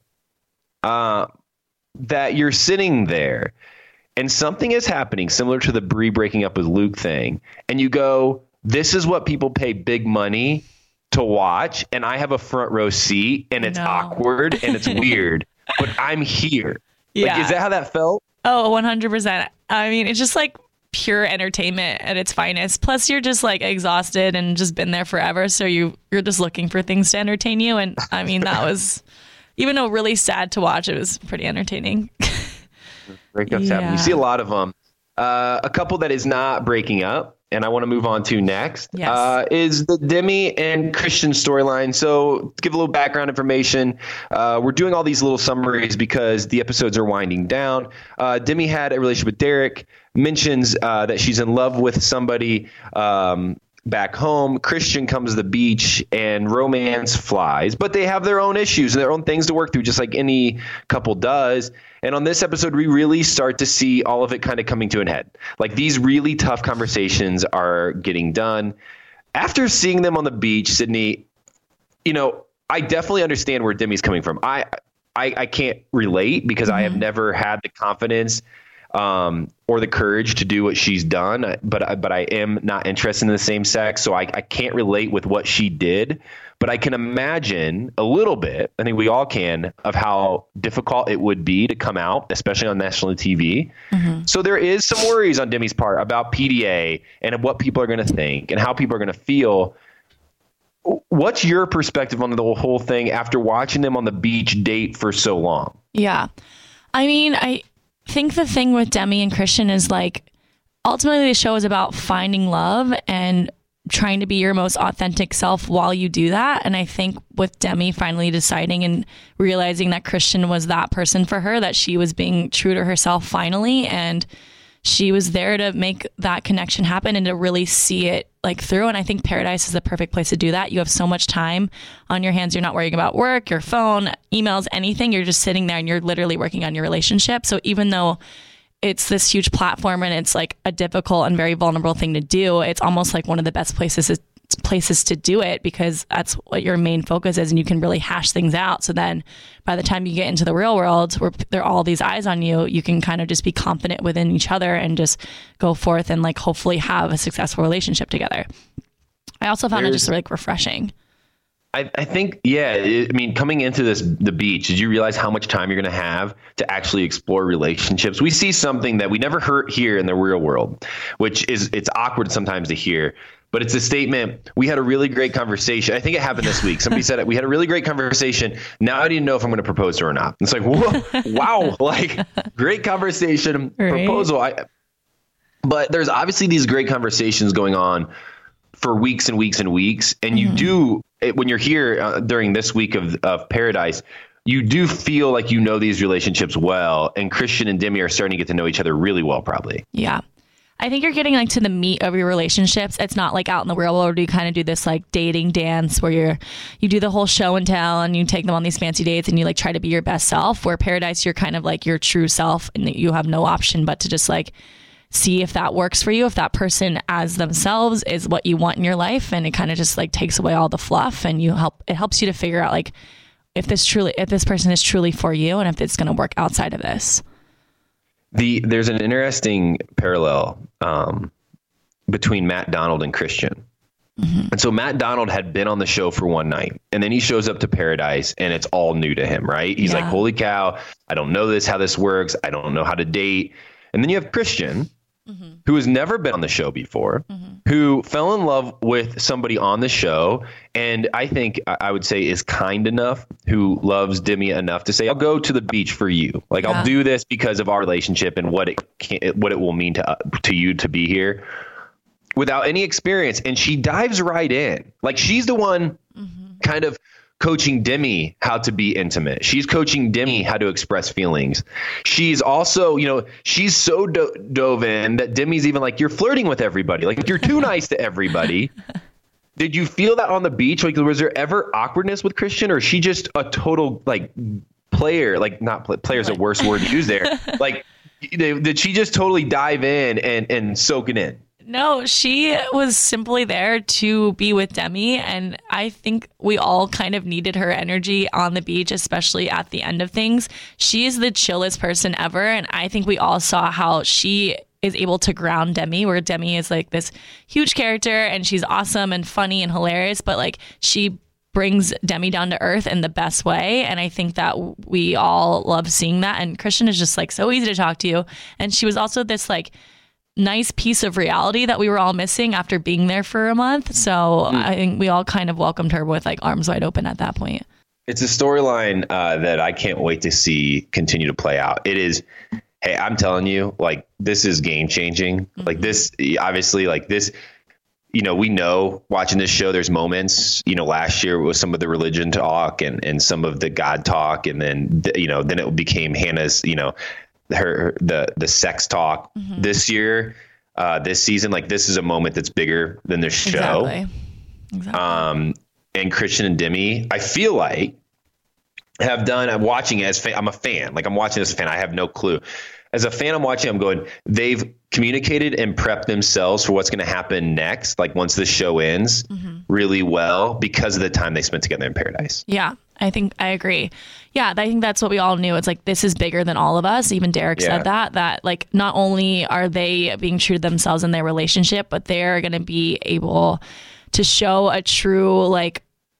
Speaker 1: uh, that you're sitting there and something is happening similar to the Bree breaking up with Luke thing, and you go, "This is what people pay big money to watch, and I have a front row seat, and it's
Speaker 2: No.
Speaker 1: awkward and it's weird, but I'm here."
Speaker 2: Yeah.
Speaker 1: Like, is that how that felt?
Speaker 2: Oh, one hundred percent. I mean, it's just like pure entertainment at its finest. Plus, you're just like exhausted and just been there forever. So you, you're just looking for things to entertain you. And I mean, that was, even though really sad to watch, it was pretty entertaining.
Speaker 1: Breakups happen.
Speaker 2: Yeah.
Speaker 1: You see a lot of them. Uh, a couple that is not breaking up, and I want to move on to next,
Speaker 2: Yes.
Speaker 1: uh, is the Demi and Christian storyline. So to give a little background information, uh, we're doing all these little summaries because the episodes are winding down. Uh, Demi had a relationship with Derek, mentions uh, that she's in love with somebody um, back home. Christian comes to the beach and romance flies, but they have their own issues and their own things to work through, just like any couple does. And on this episode, we really start to see all of it kind of coming to an head. Like these really tough conversations are getting done. After seeing them on the beach, Sydney, you know, I definitely understand where Demi's coming from. I I, I can't relate because mm-hmm. I have never had the confidence um, or the courage to do what she's done, but but I am not interested in the same sex, so I, I can't relate with what she did. But I can imagine a little bit, I think we all can, of how difficult it would be to come out, especially on national T V. Mm-hmm. So there is some worries on Demi's part about P D A and what people are going to think and how people are going to feel. What's your perspective on the whole thing after watching them on the beach date for so long?
Speaker 2: Yeah. I mean, I think the thing with Demi and Christian is like, ultimately the show is about finding love and trying to be your most authentic self while you do that. And I think with Demi finally deciding and realizing that Christian was that person for her, that she was being true to herself finally, and she was there to make that connection happen and to really see it like through. And I think Paradise is the perfect place to do that. You have so much time on your hands. You're not worrying about work, your phone, emails, anything. You're just sitting there and you're literally working on your relationship. So even though it's this huge platform and it's like a difficult and very vulnerable thing to do, it's almost like one of the best places to, places to do it, because that's what your main focus is, and you can really hash things out. So then by the time you get into the real world where there are all these eyes on you, you can kind of just be confident within each other and just go forth and like hopefully have a successful relationship together. I also found
Speaker 1: There's-
Speaker 2: it just like refreshing.
Speaker 1: I, I think, yeah, it, I mean, coming into this, the beach, did you realize how much time you're going to have to actually explore relationships? We see something that we never heard here in the real world, which is, it's awkward sometimes to hear, but it's a statement. We had a really great conversation. I think it happened this week. Somebody said it. We had a really great conversation. Now I didn't know if I'm going to propose to her or not. It's like, whoa, wow, like great conversation, right. proposal. I, but there's obviously these great conversations going on for weeks and weeks and weeks. And you mm. do, when you're here uh, during this week of, of Paradise, you do feel like you know these relationships well. And Christian and Demi are starting to get to know each other really well, probably.
Speaker 2: Yeah. I think you're getting like to the meat of your relationships. It's not like out in the real world where you kind of do this like dating dance where you're, you do the whole show and tell and you take them on these fancy dates and you like try to be your best self. Where Paradise, you're kind of like your true self and you have no option but to just like see if that works for you, if that person as themselves is what you want in your life. And it kind of just like takes away all the fluff and you help, it helps you to figure out like if this truly, if this person is truly for you and if it's going to work outside of this.
Speaker 1: The, there's an interesting parallel um, between Matt Donald and Christian. Mm-hmm. And so Matt Donald had been on the show for one night and then he shows up to Paradise and it's all new to him, right? He's yeah. like, holy cow, I don't know this, how this works. I don't know how to date. And then you have Christian, mm-hmm. who has never been on the show before, mm-hmm. who fell in love with somebody on the show. And I think I would say is kind enough, who loves Demi enough to say, I'll go to the beach for you. Like, yeah. I'll do this because of our relationship and what it can, what it will mean to, uh, to you to be here without any experience. And she dives right in. Like, she's the one mm-hmm. kind of coaching Demi how to be intimate. She's coaching Demi how to express feelings. She's also, you know, she's so do- dove in that Demi's even like, you're flirting with everybody. Like, you're too nice to everybody. Did you feel that on the beach? Like, was there ever awkwardness with Christian, or is she just a total like player? Like, not play, player's a worse word to use there. Like, did she just totally dive in and, and soak it in?
Speaker 2: No, she was simply there to be with Demi. And I think we all kind of needed her energy on the beach, especially at the end of things. She is the chillest person ever. And I think we all saw how she is able to ground Demi, where Demi is like this huge character and she's awesome and funny and hilarious. But like, she brings Demi down to earth in the best way. And I think that we all love seeing that. And Christian is just like so easy to talk to. And she was also this like nice piece of reality that we were all missing after being there for a month. So mm. I think we all kind of welcomed her with like arms wide open at that point.
Speaker 1: It's a storyline uh, that I can't wait to see continue to play out. It is, hey, I'm telling you, like, this is game changing. Mm-hmm. Like this, obviously, like this, you know, we know watching this show, there's moments, you know, last year was some of the religion talk and, and some of the God talk. And then, you know, then it became Hannah's, you know, her the the sex talk. Mm-hmm. This year, uh this season, like, this is a moment that's bigger than the show.
Speaker 2: Exactly. Exactly.
Speaker 1: Um and Christian and Demi, I feel like, have done, I'm watching it as fa- I'm a fan, like I'm watching this as a fan. I have no clue. As a fan, I'm watching, I'm going, they've communicated and prepped themselves for what's going to happen next, like once the show ends, mm-hmm. really well, because of the time they spent together in Paradise.
Speaker 2: Yeah, I think I agree. Yeah, I think that's what we all knew. It's like, this is bigger than all of us. Even Derek yeah. said that, that like, not only are they being true to themselves in their relationship, but they're going to be able to show a true, like,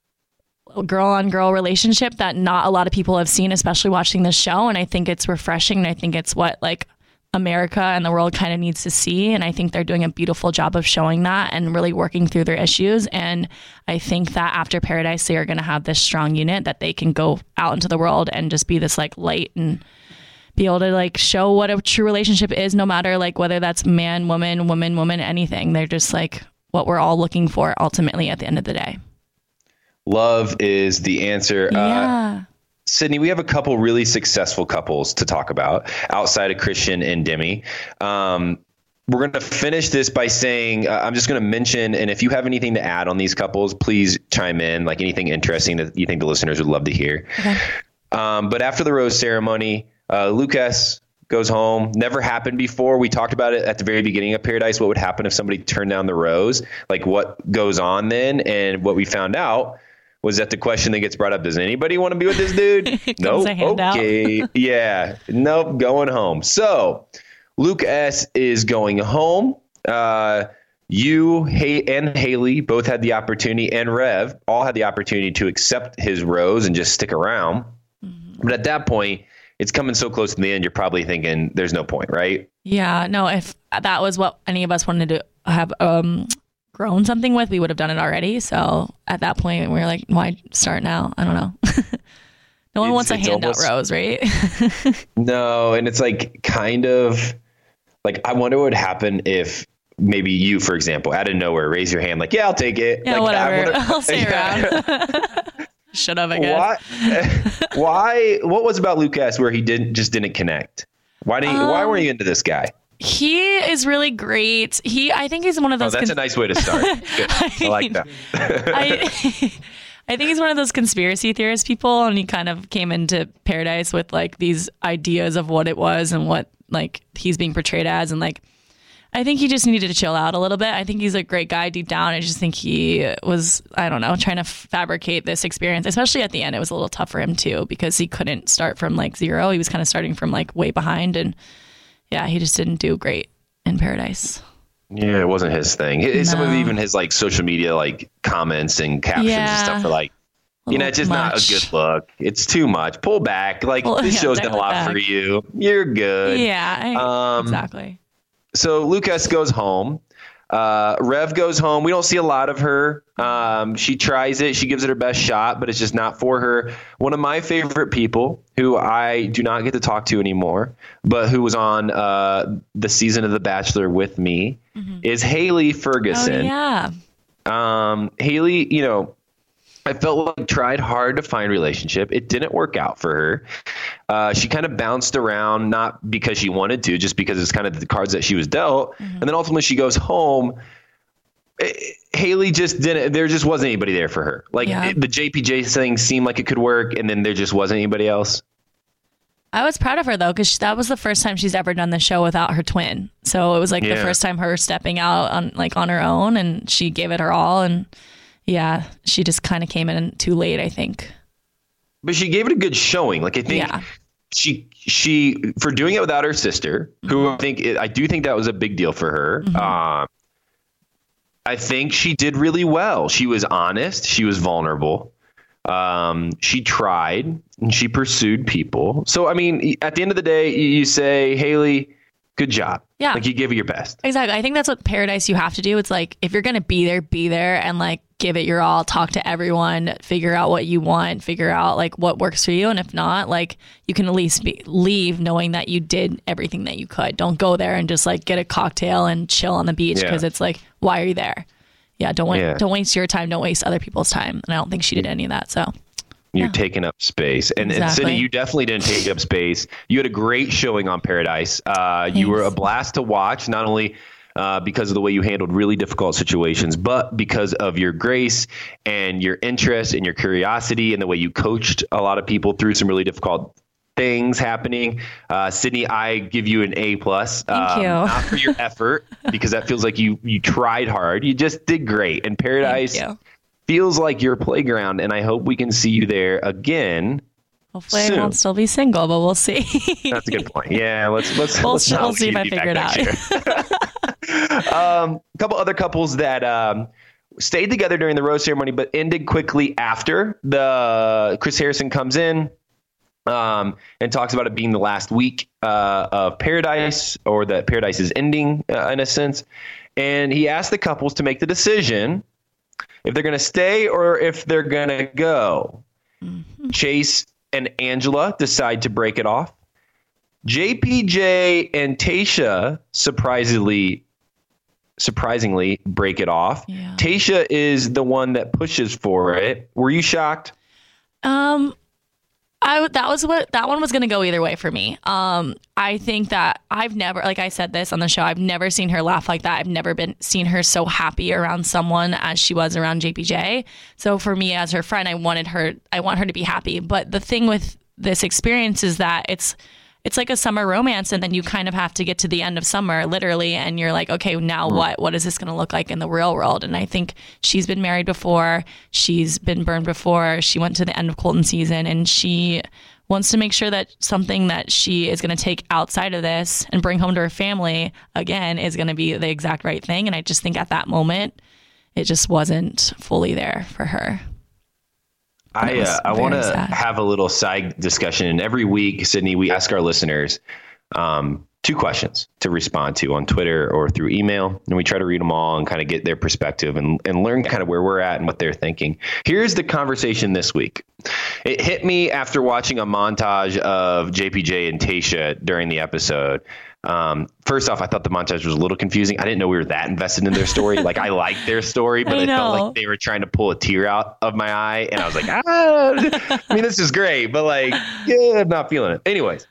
Speaker 2: girl on girl relationship that not a lot of people have seen, especially watching this show. And I think it's refreshing. And I think it's what like America and the world kind of needs to see. And I think they're doing a beautiful job of showing that and really working through their issues. And I think that after Paradise, they are going to have this strong unit that they can go out into the world and just be this like light and be able to like show what a true relationship is, no matter like whether that's man, woman, woman, woman, anything. They're just like what we're all looking for ultimately at the end of the day.
Speaker 1: Love is the answer.
Speaker 2: Yeah.
Speaker 1: Uh, Sydney, we have a couple really successful couples to talk about outside of Christian and Demi. Um, we're going to finish this by saying, uh, I'm just going to mention, and if you have anything to add on these couples, please chime in, like anything interesting that you think the listeners would love to hear. Okay. Um, but after the rose ceremony, uh, Lucas goes home. Never happened before. We talked about it at the very beginning of Paradise. What would happen if somebody turned down the rose? Like, what goes on then? And what we found out was that the question that gets brought up, does anybody want to be with this dude? Nope. Okay. Yeah. Nope. Going home. So Luke S is going home. Uh, you Hay- and Haley both had the opportunity, and Rev all had the opportunity to accept his rose and just stick around. Mm-hmm. But at that point, it's coming so close to the end, you're probably thinking there's no point, right?
Speaker 2: Yeah, no, if that was what any of us wanted to have um, grown something with, we would have done it already. So at that point, we were like, why start now? I don't know. No one
Speaker 1: it's,
Speaker 2: wants a handout
Speaker 1: almost,
Speaker 2: rose, right?
Speaker 1: No, and it's like kind of like, I wonder what would happen if maybe you, for example, out of nowhere, raise your hand like, yeah, I'll take it.
Speaker 2: Yeah,
Speaker 1: like,
Speaker 2: whatever.
Speaker 1: Wonder,
Speaker 2: I'll stay around. Should have, I guess.
Speaker 1: Why? Why? What was about Lucas where he didn't just didn't connect? Why didn't? Um, why were you into this guy?
Speaker 2: He is really great. He, I think he's one of those.
Speaker 1: Oh, that's cons- a nice way to start. I, I like that.
Speaker 2: I, I think he's one of those conspiracy theorist people, and he kind of came into Paradise with like these ideas of what it was and what like he's being portrayed as, and like. I think he just needed to chill out a little bit. I think he's a great guy deep down. I just think he was, I don't know, trying to fabricate this experience, especially at the end. It was a little tough for him too, because he couldn't start from like zero. He was kind of starting from like way behind. And yeah, he just didn't do great in Paradise.
Speaker 1: Yeah, it wasn't his thing. No. Some of even his like social media like comments and captions
Speaker 2: yeah.
Speaker 1: and stuff are like, you know, it's just much. Not a good look. It's too much. Pull back. Like well, this yeah, show's done a lot back. For you. You're good.
Speaker 2: Yeah, I, um, exactly.
Speaker 1: So Lucas goes home. Uh, Rev goes home. We don't see a lot of her. Um, she tries it. She gives it her best shot, but it's just not for her. One of my favorite people, who I do not get to talk to anymore, but who was on uh, the season of The Bachelor with me, mm-hmm. is Haley Ferguson.
Speaker 2: Oh, yeah.
Speaker 1: Um, Haley, you know, I felt like tried hard to find a relationship. It didn't work out for her. Uh, she kind of bounced around, not because she wanted to, just because it's kind of the cards that she was dealt. Mm-hmm. And then ultimately she goes home. It, Haley just didn't, there just wasn't anybody there for her. Like yeah. it, the J P J thing seemed like it could work, and then there just wasn't anybody else.
Speaker 2: I was proud of her though, because that was the first time she's ever done the show without her twin. So it was like yeah. the first time her stepping out on like on her own, and she gave it her all. And yeah, she just kind of came in too late, I think. But
Speaker 1: she gave it a good showing. Like I think
Speaker 2: yeah.
Speaker 1: she she for doing it without her sister, mm-hmm. who I think I do think that was a big deal for her. Mm-hmm. Um, I think she did really well. She was honest. She was vulnerable. Um, she tried and she pursued people. So I mean, at the end of the day, you say, Haley, good job.
Speaker 2: Yeah.
Speaker 1: Like you give it your best.
Speaker 2: Exactly. I think that's what Paradise you have to do. It's like, if you're going to be there, be there and like give it your all, talk to everyone, figure out what you want, figure out like what works for you. And if not, like you can at least be, leave knowing that you did everything that you could. Don't go there and just like get a cocktail and chill on the beach because yeah. it's like, why are you there? Yeah. Don't, wa- yeah. don't waste your time. Don't waste other people's time. And I don't think she did any of that. So.
Speaker 1: You're
Speaker 2: yeah. taking
Speaker 1: up space. And, exactly. and Sydney, you definitely didn't take up space. You had a great showing on Paradise. Uh, you were a blast to watch, not only uh, because of the way you handled really difficult situations, but because of your grace and your interest and your curiosity and the way you coached a lot of people through some really difficult things happening. Uh, Sydney, I give you an A plus.
Speaker 2: Thank
Speaker 1: um,
Speaker 2: you.
Speaker 1: Not for your effort, because that feels like you you tried hard. You just did great. And Paradise feels like your playground, and I hope we can see you there again.
Speaker 2: Hopefully
Speaker 1: soon.
Speaker 2: I won't still be single, but we'll see.
Speaker 1: That's a good point. Yeah, let's let's
Speaker 2: we'll,
Speaker 1: let's
Speaker 2: we'll see if I figure it
Speaker 1: out. um, a couple other couples that um, stayed together during the rose ceremony, but ended quickly after. The Chris Harrison comes in um, and talks about it being the last week uh, of Paradise, or that Paradise is ending uh, in a sense, and he asked the couples to make the decision if they're going to stay or if they're going to go. Mm-hmm. Chase and Angela decide to break it off. J P J and Tayshia surprisingly, surprisingly break it off. Yeah. Tayshia is the one that pushes for it. Were you shocked?
Speaker 2: Um, I that was what that one was going to go either way for me. Um, I think that I've never, like I said this on the show, I've never seen her laugh like that. I've never been seen her so happy around someone as she was around J P J. So for me as her friend, I wanted her, I want her to be happy. But the thing with this experience is that it's it's like a summer romance, and then you kind of have to get to the end of summer, literally, and you're like, okay, now what? What is this going to look like in the real world? And I think she's been married before. She's been burned before. She went to the end of Colton season, and she wants to make sure that something that she is going to take outside of this and bring home to her family, again, is going to be the exact right thing. And I just think at that moment, it just wasn't fully there for her.
Speaker 1: I uh, I want to have a little side discussion. And every week, Sydney, we ask our listeners um, two questions to respond to on Twitter or through email. And we try to read them all and kind of get their perspective and, and learn kind of where we're at and what they're thinking. Here's the conversation this week. It hit me after watching a montage of J P J and Tayshia during the episode. Um, first off, I thought the montage was a little confusing. I didn't know we were that invested in their story. Like, I liked their story, but it felt like they were trying to pull a tear out of my eye. And I was like, ah, I mean, this is great, but like, yeah, I'm not feeling it. Anyways,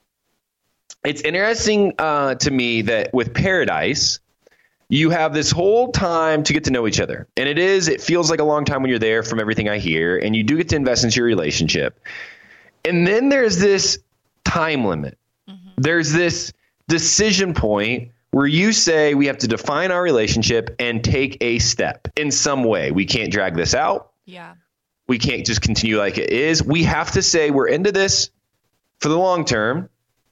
Speaker 1: it's interesting uh, to me that with Paradise, you have this whole time to get to know each other. And it is, it feels like a long time when you're there from everything I hear, and you do get to invest into your relationship. And then there's this time limit. Mm-hmm. There's this decision point where you say we have to define our relationship and take a step in some way. We can't drag this out.
Speaker 2: Yeah.
Speaker 1: We can't just continue like it is. We have to say we're into this for the long term,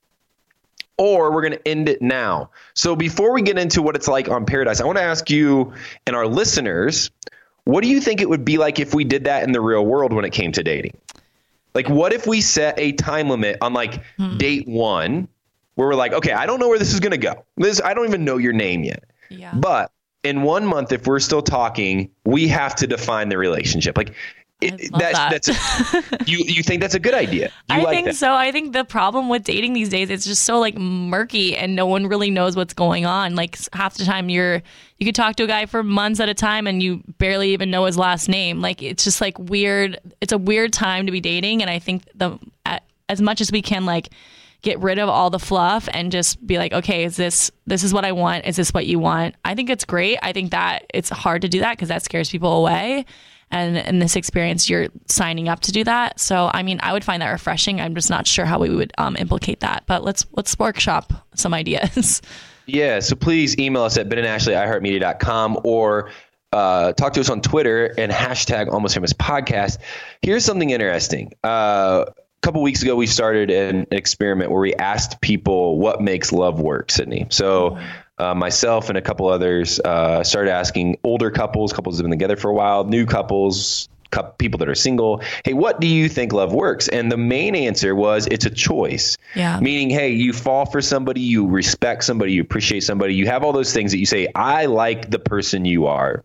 Speaker 1: or we're going to end it now. So before we get into what it's like on Paradise, I want to ask you and our listeners, what do you think it would be like if we did that in the real world when it came to dating? Like, what if we set a time limit on like hmm. date one, where we're like, okay, I don't know where this is going to go. This, I don't even know your name yet.
Speaker 2: Yeah.
Speaker 1: But in one month, if we're still talking, we have to define the relationship. Like, it, that's,
Speaker 2: that.
Speaker 1: that's a, you, you think that's a good idea? You
Speaker 2: I
Speaker 1: like
Speaker 2: think
Speaker 1: that?
Speaker 2: so. I think the problem with dating these days, it's just so like murky and no one really knows what's going on. Like half the time you're, you could talk to a guy for months at a time and you barely even know his last name. Like, it's just like weird. It's a weird time to be dating. And I think the, as much as we can like get rid of all the fluff and just be like, okay, is this, this is what I want? Is this what you want? I think it's great. I think that it's hard to do that because that scares people away. And in this experience, you're signing up to do that. So, I mean, I would find that refreshing. I'm just not sure how we would um, implicate that. But let's let's workshop some ideas.
Speaker 1: Yeah. So please email us at ben and ashley at i heart media dot com or uh, talk to us on Twitter and hashtag Almost Famous Podcast. Here's something interesting. Uh, a couple weeks ago, we started an experiment where we asked people what makes love work, Sydney. So uh, myself and a couple others uh, started asking older couples, couples that have been together for a while, new couples, couple, people that are single, hey, what do you think love works? And the main answer was it's a choice.
Speaker 2: Yeah.
Speaker 1: Meaning, hey, you fall for somebody, you respect somebody, you appreciate somebody, you have all those things that you say, I like the person you are.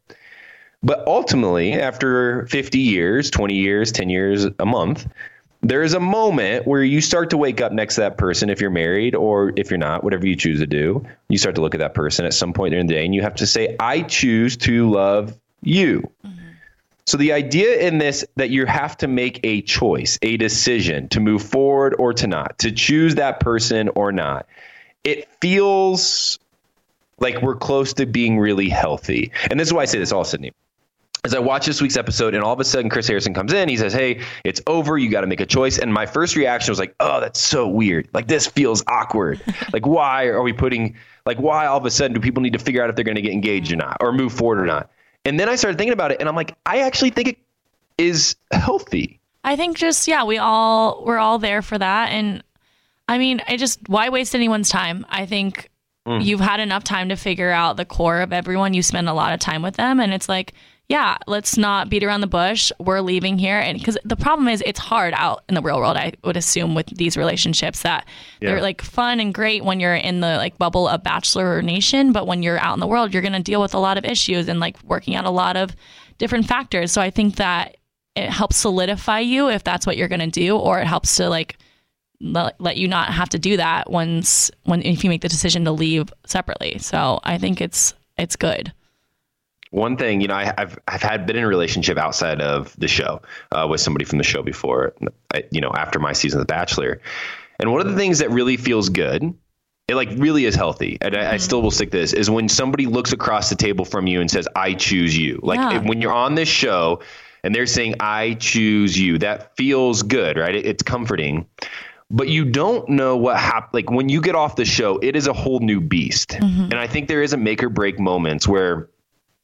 Speaker 1: But ultimately, after fifty years, twenty years, ten years, a month, there is a moment where you start to wake up next to that person if you're married or if you're not, whatever you choose to do. You start to look at that person at some point during the day and you have to say, I choose to love you. Mm-hmm. So the idea in this that you have to make a choice, a decision to move forward or to not, to choose that person or not, it feels like we're close to being really healthy. And this is why I say this all, Sydney. As I watch this week's episode and all of a sudden Chris Harrison comes in, he says, hey, it's over. You got to make a choice. And my first reaction was like, oh, that's so weird. Like, this feels awkward. Like, why are we putting like why all of a sudden do people need to figure out if they're going to get engaged or not or move forward or not? And then I started thinking about it and I'm like, I actually think it is healthy.
Speaker 2: I think just, yeah, we all we're all there for that. And I mean, I just why waste anyone's time? I think mm. you've had enough time to figure out the core of everyone. You spend a lot of time with them. And it's like, yeah, let's not beat around the bush. We're leaving here. And because the problem is it's hard out in the real world, I would assume, with these relationships that yeah. they're like fun and great when you're in the like bubble of Bachelor Nation. But when you're out in the world, you're going to deal with a lot of issues and like working out a lot of different factors. So I think that it helps solidify you if that's what you're going to do, or it helps to like let, let you not have to do that once when if you make the decision to leave separately. So I think it's it's good.
Speaker 1: One thing, you know, I, I've I've had been in a relationship outside of the show uh, with somebody from the show before, I, you know, after my season of The Bachelor. And one of the things that really feels good, it like really is healthy, and I, I still will stick to this, is when somebody looks across the table from you and says, I choose you. Like yeah. it, when you're on this show and they're saying, I choose you, that feels good, right? It, it's comforting. But you don't know what happened. Like when you get off the show, it is a whole new beast. Mm-hmm. And I think there is a make or break moments where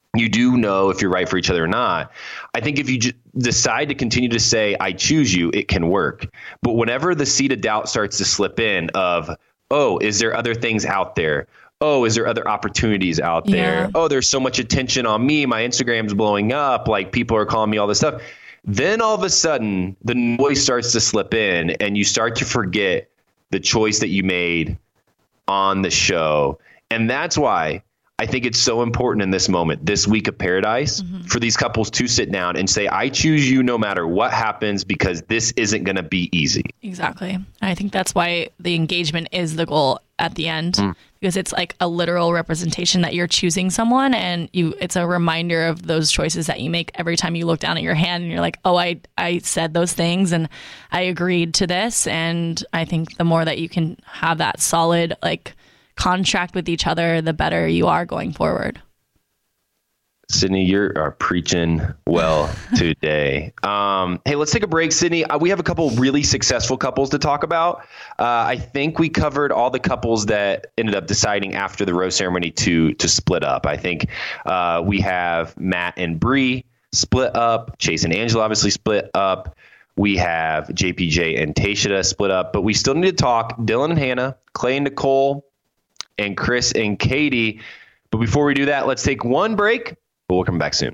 Speaker 1: you do know if you're right for each other or not. I think if you j- decide to continue to say, I choose you, it can work. But whenever the seed of doubt starts to slip in of, oh, is there other things out there? Oh, is there other opportunities out there?
Speaker 2: Yeah.
Speaker 1: Oh, there's so much attention on me. My Instagram's blowing up. Like people are calling me all this stuff. Then all of a sudden the noise starts to slip in and you start to forget the choice that you made on the show. And that's why I think it's so important in this moment, this week of Paradise, mm-hmm. for these couples to sit down and say, I choose you no matter what happens, because this isn't going to be easy.
Speaker 2: Exactly. I think that's why the engagement is the goal at the end, mm. because it's like a literal representation that you're choosing someone, and you it's a reminder of those choices that you make every time you look down at your hand and you're like, oh, I, I said those things and I agreed to this. And I think the more that you can have that solid, like, contract with each other, the better you are going forward.
Speaker 1: Sydney, you're uh, preaching well today. Um, hey, let's take a break, Sydney. Uh, we have a couple really successful couples to talk about. Uh, I think we covered all the couples that ended up deciding after the rose ceremony to to split up. I think uh, we have Matt and Bree split up. Chase and Angela obviously split up. We have J P J and Tayshia split up. But we still need to talk Dylan and Hannah, Clay and Nicole, and Chris and Katie. But before we do that, let's take one break, but we'll come back soon.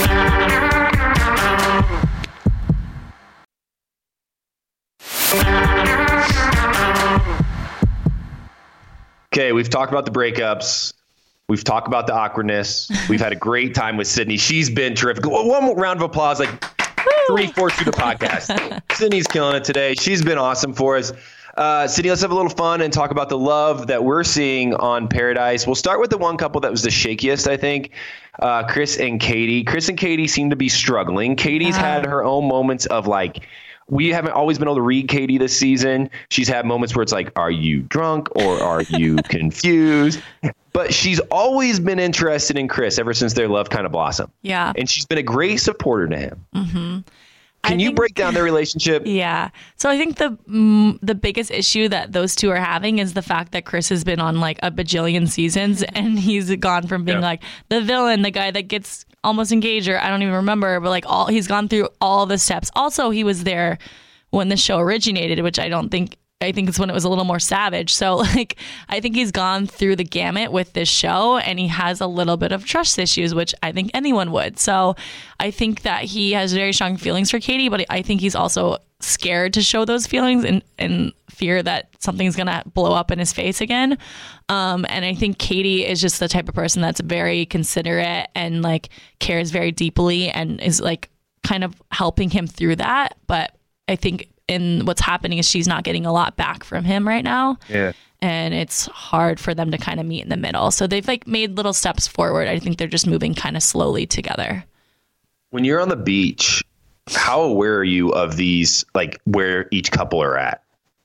Speaker 1: Okay, we've talked about the breakups. We've talked about the awkwardness. We've had a great time with Sydney. She's been terrific. One more round of applause, like three fourths through the podcast. Sydney's killing it today. She's been awesome for us. Uh, Sydney, let's have a little fun and talk about the love that we're seeing on Paradise. We'll start with the one couple that was the shakiest, I think, uh, Chris and Katie. Chris and Katie seem to be struggling. Katie's yeah. had her own moments of like, we haven't always been able to read Katie this season. She's had moments where it's like, are you drunk or are you confused? But she's always been interested in Chris ever since their love kind of blossomed.
Speaker 2: Yeah.
Speaker 1: And she's been a great supporter to him.
Speaker 2: Mm-hmm.
Speaker 1: Can I you think, break down their relationship?
Speaker 2: Yeah. So I think the mm, the biggest issue that those two are having is the fact that Chris has been on like a bajillion seasons, and he's gone from being yeah. like the villain, the guy that gets almost engaged, or I don't even remember, but like all he's gone through all the steps. Also, he was there when the show originated, which I don't think I think it's when it was a little more savage. So like, I think he's gone through the gamut with this show, and he has a little bit of trust issues, which I think anyone would. So I think that he has very strong feelings for Katie, but I think he's also scared to show those feelings and, and fear that something's going to blow up in his face again. Um, and I think Katie is just the type of person that's very considerate and like cares very deeply and is like kind of helping him through that. But I think and what's happening is she's not getting a lot back from him right now.
Speaker 1: Yeah.
Speaker 2: And it's hard for them to kind of meet in the middle. So they've like made little steps forward. I think they're just moving kind of slowly together.
Speaker 1: When you're on the beach, how aware are you of these, like where each couple are at?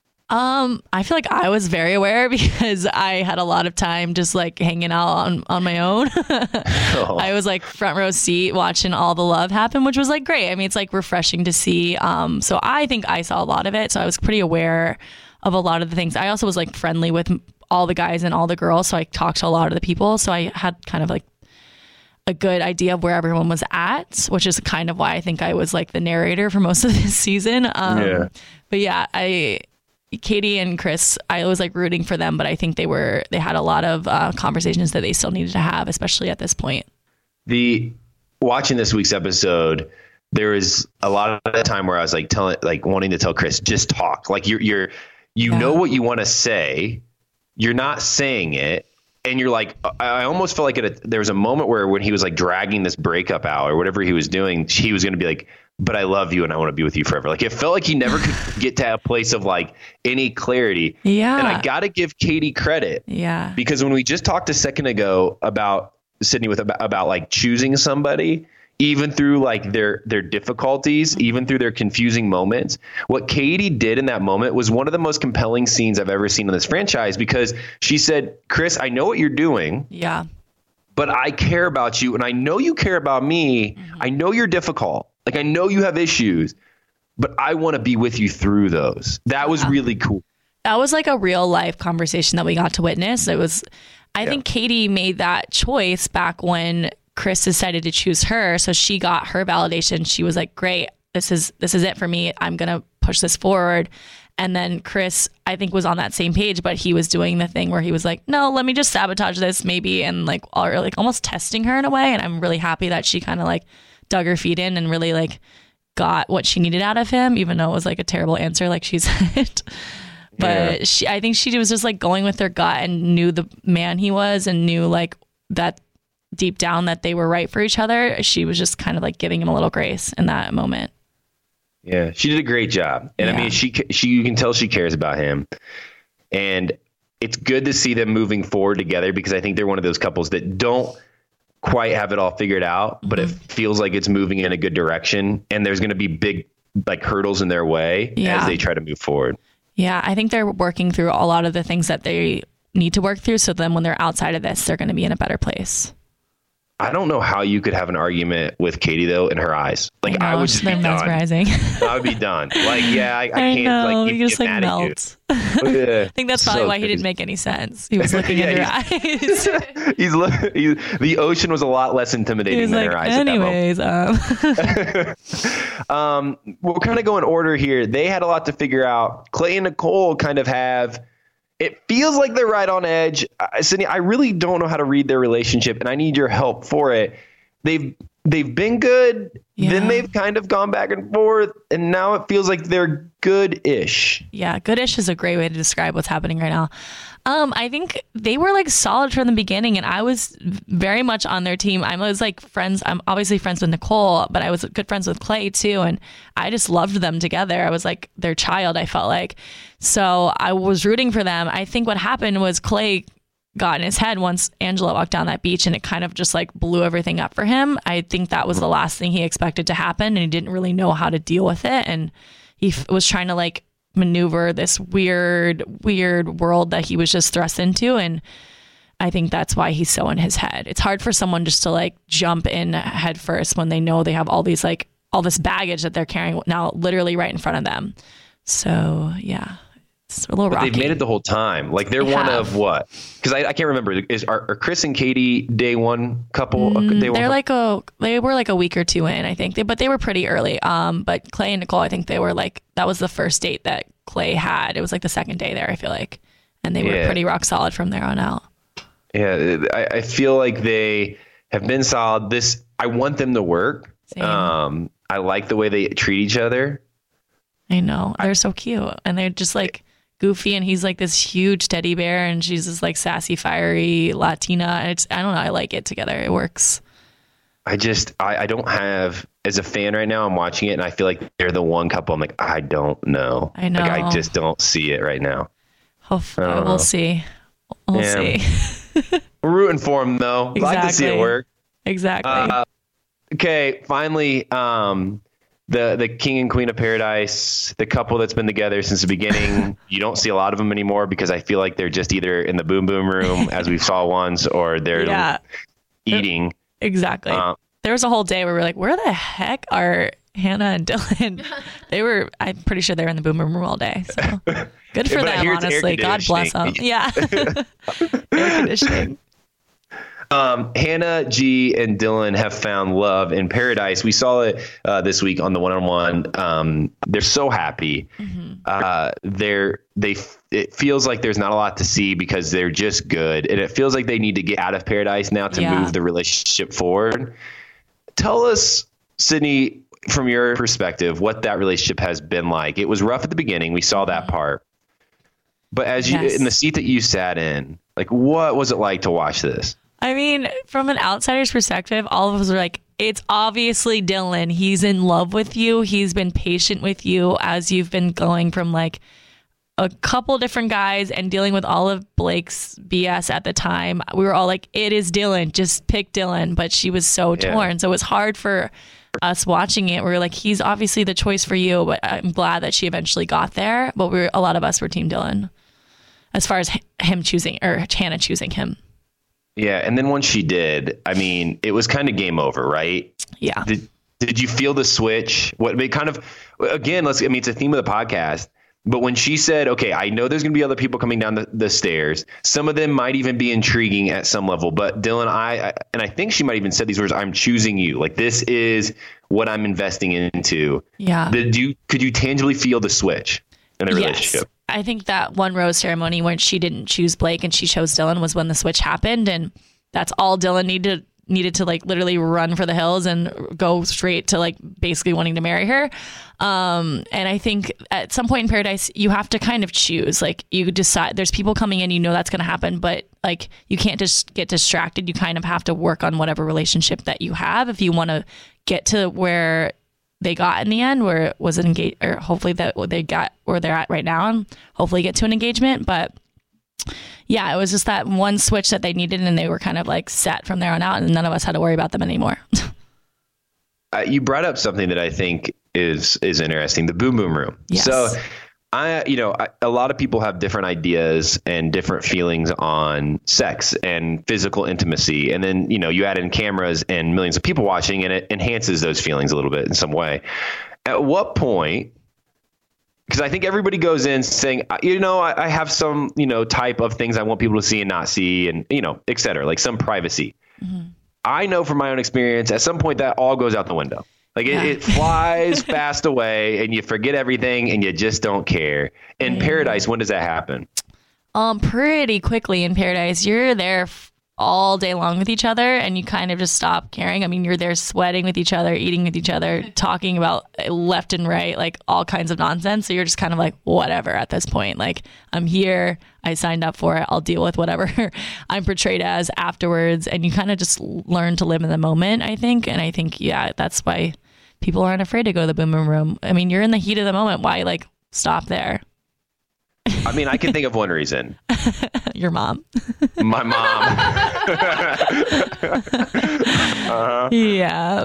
Speaker 2: Um, I feel like I was very aware because I had a lot of time just like hanging out on, on my own. oh. I was like front row seat watching all the love happen, which was like great. I mean, it's like refreshing to see. Um, so I think I saw a lot of it. So I was pretty aware of a lot of the things. I also was like friendly with all the guys and all the girls. So I talked to a lot of the people. So I had kind of like a good idea of where everyone was at, which is kind of why I think I was like the narrator for most of this season. Um, yeah. But yeah, I... Katie and Chris, I was like rooting for them, but I think they were, they had a lot of uh, conversations that they still needed to have, especially at this point.
Speaker 1: The watching this week's episode, there was a lot of the time where I was like telling, like wanting to tell Chris, just talk. Like you're, you're, you yeah. know what you want to say. You're not saying it. And you're like, I almost felt like it, there was a moment where when he was like dragging this breakup out or whatever he was doing, he was going to be like, but I love you and I want to be with you forever. Like it felt like he never could get to a place of like any clarity.
Speaker 2: Yeah.
Speaker 1: And I got to give Katie credit.
Speaker 2: Yeah.
Speaker 1: Because when we just talked a second ago about Sydney with about, about like choosing somebody, even through like their, their difficulties, even through their confusing moments, what Katie did in that moment was one of the most compelling scenes I've ever seen in this franchise, because she said, Chris, I know what you're doing.
Speaker 2: Yeah.
Speaker 1: But I care about you and I know you care about me. Mm-hmm. I know you're difficult. Like, I know you have issues, but I want to be with you through those. That was yeah. really cool.
Speaker 2: That was like a real life conversation that we got to witness. It was, I yeah. think Katie made that choice back when Chris decided to choose her. So she got her validation. She was like, great, this is, this is it for me. I'm going to push this forward. And then Chris, I think, was on that same page, but he was doing the thing where he was like, no, let me just sabotage this maybe. And like, or like almost testing her in a way. And I'm really happy that she kind of like dug her feet in and really like got what she needed out of him, even though it was like a terrible answer, like she said. But yeah. she, I think she was just like going with her gut and knew the man he was and knew like that deep down that they were right for each other. She was just kind of like giving him a little grace in that moment.
Speaker 1: Yeah, she did a great job. And yeah. I mean, she, she, you can tell she cares about him. And it's good to see them moving forward together because I think they're one of those couples that don't quite have it all figured out, but mm-hmm. it feels like it's moving in a good direction. And there's going to be big like hurdles in their way yeah. as they try to move forward.
Speaker 2: Yeah, I think they're working through a lot of the things that they need to work through. So then when they're outside of this, they're going to be in a better place.
Speaker 1: I don't know how you could have an argument with Katie though in her eyes. Like I, know, I would just be mesmerizing. done. I would be done. Like yeah, I, I, I can't
Speaker 2: know,
Speaker 1: like
Speaker 2: you just like melt.
Speaker 1: Yeah.
Speaker 2: I think that's probably so why he didn't make any sense. He was looking
Speaker 1: yeah,
Speaker 2: in her eyes.
Speaker 1: he's, look, he's the ocean was a lot less intimidating than
Speaker 2: like,
Speaker 1: her eyes.
Speaker 2: Anyways, um.
Speaker 1: um, we'll kind of go in order here. They had a lot to figure out. Clay and Nicole kind of have. It feels like they're right on edge. Uh, Sydney, I really don't know how to read their relationship, and I need your help for it. They've they've been good, yeah. then they've kind of gone back and forth, and now it feels like they're good-ish.
Speaker 2: Yeah, good-ish is a great way to describe what's happening right now. Um, I think they were like solid from the beginning, and I was very much on their team. I was like friends. I'm obviously friends with Nicole, but I was good friends with Clay too, and I just loved them together. I was like their child, I felt like. So I was rooting for them. I think what happened was Clay got in his head once Angela walked down that beach, and it kind of just like blew everything up for him. I think that was the last thing he expected to happen, and he didn't really know how to deal with it, and he f- was trying to like maneuver this weird, weird world that he was just thrust into. And I think that's why he's so in his head. It's hard for someone just to like jump in head first when they know they have all these like all this baggage that they're carrying now literally right in front of them. So yeah, it's a little
Speaker 1: but
Speaker 2: rocky.
Speaker 1: They've made it the whole time. Like they're they one have. of what? Because I, I can't remember. Is are, are Chris and Katie day one couple?
Speaker 2: Mm,
Speaker 1: day one
Speaker 2: they're
Speaker 1: couple?
Speaker 2: like a they were like a week or two in, I think. They but they were pretty early. Um, but Clay and Nicole, I think they were like that was the first date that Clay had. It was like the second day there, I feel like, and they were yeah. pretty rock solid from there on out.
Speaker 1: Yeah, I, I feel like they have been solid. This I want them to work.
Speaker 2: Same.
Speaker 1: Um, I like the way they treat each other.
Speaker 2: I know they're so cute, and they're just like goofy, and he's like this huge teddy bear, and she's this like sassy, fiery Latina. And it's I don't know, I like it together. It works.
Speaker 1: I just I, I don't have as a fan right now. I'm watching it, and I feel like they're the one couple. I'm like I don't know.
Speaker 2: I know.
Speaker 1: Like I just don't see it right now.
Speaker 2: Hopefully, we'll know. see. We'll yeah.
Speaker 1: see. We're rooting for them though. Exactly. Like to see it work.
Speaker 2: Exactly.
Speaker 1: Uh, okay, finally. Um, The the king and queen of paradise, the couple that's been together since the beginning. You don't see a lot of them anymore because I feel like they're just either in the boom boom room as we saw once, or they're
Speaker 2: yeah.
Speaker 1: eating.
Speaker 2: Exactly. Uh, there was a whole day where we were like, where the heck are Hannah and Dylan? They were, I'm pretty sure they were in the boom boom room all day. So good for them, honestly. God bless them. Yeah. Air conditioning.
Speaker 1: Um, Hannah, G, and Dylan have found love in paradise. We saw it uh, this week on the one-on-one. Um, they're so happy. Mm-hmm. Uh, they're they. It feels like there's not a lot to see because they're just good, and it feels like they need to get out of paradise now to yeah. move the relationship forward. Tell us, Sydney, from your perspective, what that relationship has been like. It was rough at the beginning. We saw that part, but as you yes. in the seat that you sat in, like, what was it like to watch this?
Speaker 2: I mean, from an outsider's perspective, all of us are like, it's obviously Dylan. He's in love with you. He's been patient with you as you've been going from like a couple different guys and dealing with all of Blake's B S at the time. We were all like, it is Dylan. Just pick Dylan. But she was so yeah. torn. So it was hard for us watching it. We were like, he's obviously the choice for you. But I'm glad that she eventually got there. But we were, a lot of us were Team Dylan as far as him choosing or Hannah choosing him.
Speaker 1: Yeah, and then once she did, I mean, it was kind of game over, right?
Speaker 2: Yeah.
Speaker 1: Did Did you feel the switch? What it kind of again? Let's. I mean, it's a theme of the podcast. But when she said, okay, I know there's going to be other people coming down the, the stairs. Some of them might even be intriguing at some level. But Dylan, I, I, and I think she might even said these words, I'm choosing you. Like, this is what I'm investing into.
Speaker 2: Yeah.
Speaker 1: Did you, could you tangibly feel the switch in the
Speaker 2: Yes.
Speaker 1: relationship?
Speaker 2: I think that one rose ceremony when she didn't choose Blake and she chose Dylan was when the switch happened. And that's all Dylan needed needed to like literally run for the hills and go straight to like basically wanting to marry her. Um, and I think at some point in Paradise, you have to kind of choose, like you decide there's people coming in, you know, that's going to happen, but like you can't just get distracted. You kind of have to work on whatever relationship that you have. If you want to get to where they got in the end, where it was an engage or hopefully that they got where they're at right now and hopefully get to an engagement. But yeah, it was just that one switch that they needed and they were kind of like set from there on out and none of us had to worry about them anymore.
Speaker 1: uh, you brought up something that I think is is interesting, the boom boom room.
Speaker 2: Yes.
Speaker 1: So I, you know, I, a lot of people have different ideas and different feelings on sex and physical intimacy. And then, you know, you add in cameras and millions of people watching and it enhances those feelings a little bit in some way. At what point, because I think everybody goes in saying, you know, I, I have some, you know, type of things I want people to see and not see and, you know, et cetera, like some privacy. Mm-hmm. I know from my own experience, at some point that all goes out the window. Like it,
Speaker 2: yeah.
Speaker 1: it flies fast away and you forget everything and you just don't care. In yeah. Paradise, when does that happen?
Speaker 2: Um, pretty quickly in Paradise. You're there f- all day long with each other and you kind of just stop caring. I mean, you're there sweating with each other, eating with each other, talking about left and right, like all kinds of nonsense. So you're just kind of like, whatever at this point. Like, I'm here. I signed up for it. I'll deal with whatever I'm portrayed as afterwards. And you kind of just learn to live in the moment, I think. And I think, yeah, that's why people aren't afraid to go to the boom boom room. I mean, you're in the heat of the moment. Why like stop there?
Speaker 1: I mean, I can think of one reason.
Speaker 2: Your mom.
Speaker 1: My mom. uh-huh.
Speaker 2: Yeah.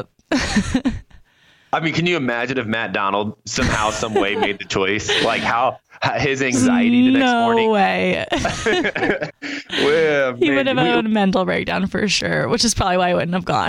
Speaker 1: I mean, can you imagine if Matt Donald somehow, some way made the choice? Like how his anxiety the next
Speaker 2: no
Speaker 1: morning.
Speaker 2: No way.
Speaker 1: well,
Speaker 2: he
Speaker 1: man,
Speaker 2: would have
Speaker 1: we,
Speaker 2: had a mental breakdown for sure, which is probably why I wouldn't have gone.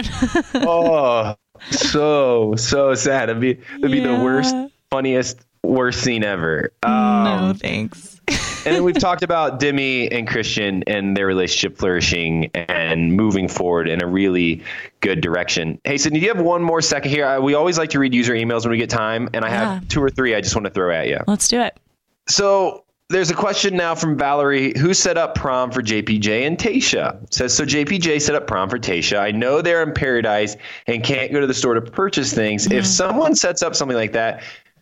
Speaker 1: oh, so, so sad. It'd be, it'd be
Speaker 2: yeah.
Speaker 1: the worst, funniest, worst scene ever.
Speaker 2: Um, no, thanks.
Speaker 1: And then we've talked about Demi and Christian and their relationship flourishing and moving forward in a really good direction. Hey, Sydney, do you have one more second here? I, we always like to read user emails when we get time, and I have
Speaker 2: yeah.
Speaker 1: two or three I just want to throw at you.
Speaker 2: Let's do it.
Speaker 1: So there's a question now from Valerie, who set up prom for J P J and Tayshia. It says, so J P J set up prom for Tayshia. I know they're in Paradise and can't go to the store to purchase things. Mm-hmm. If someone sets up something like that,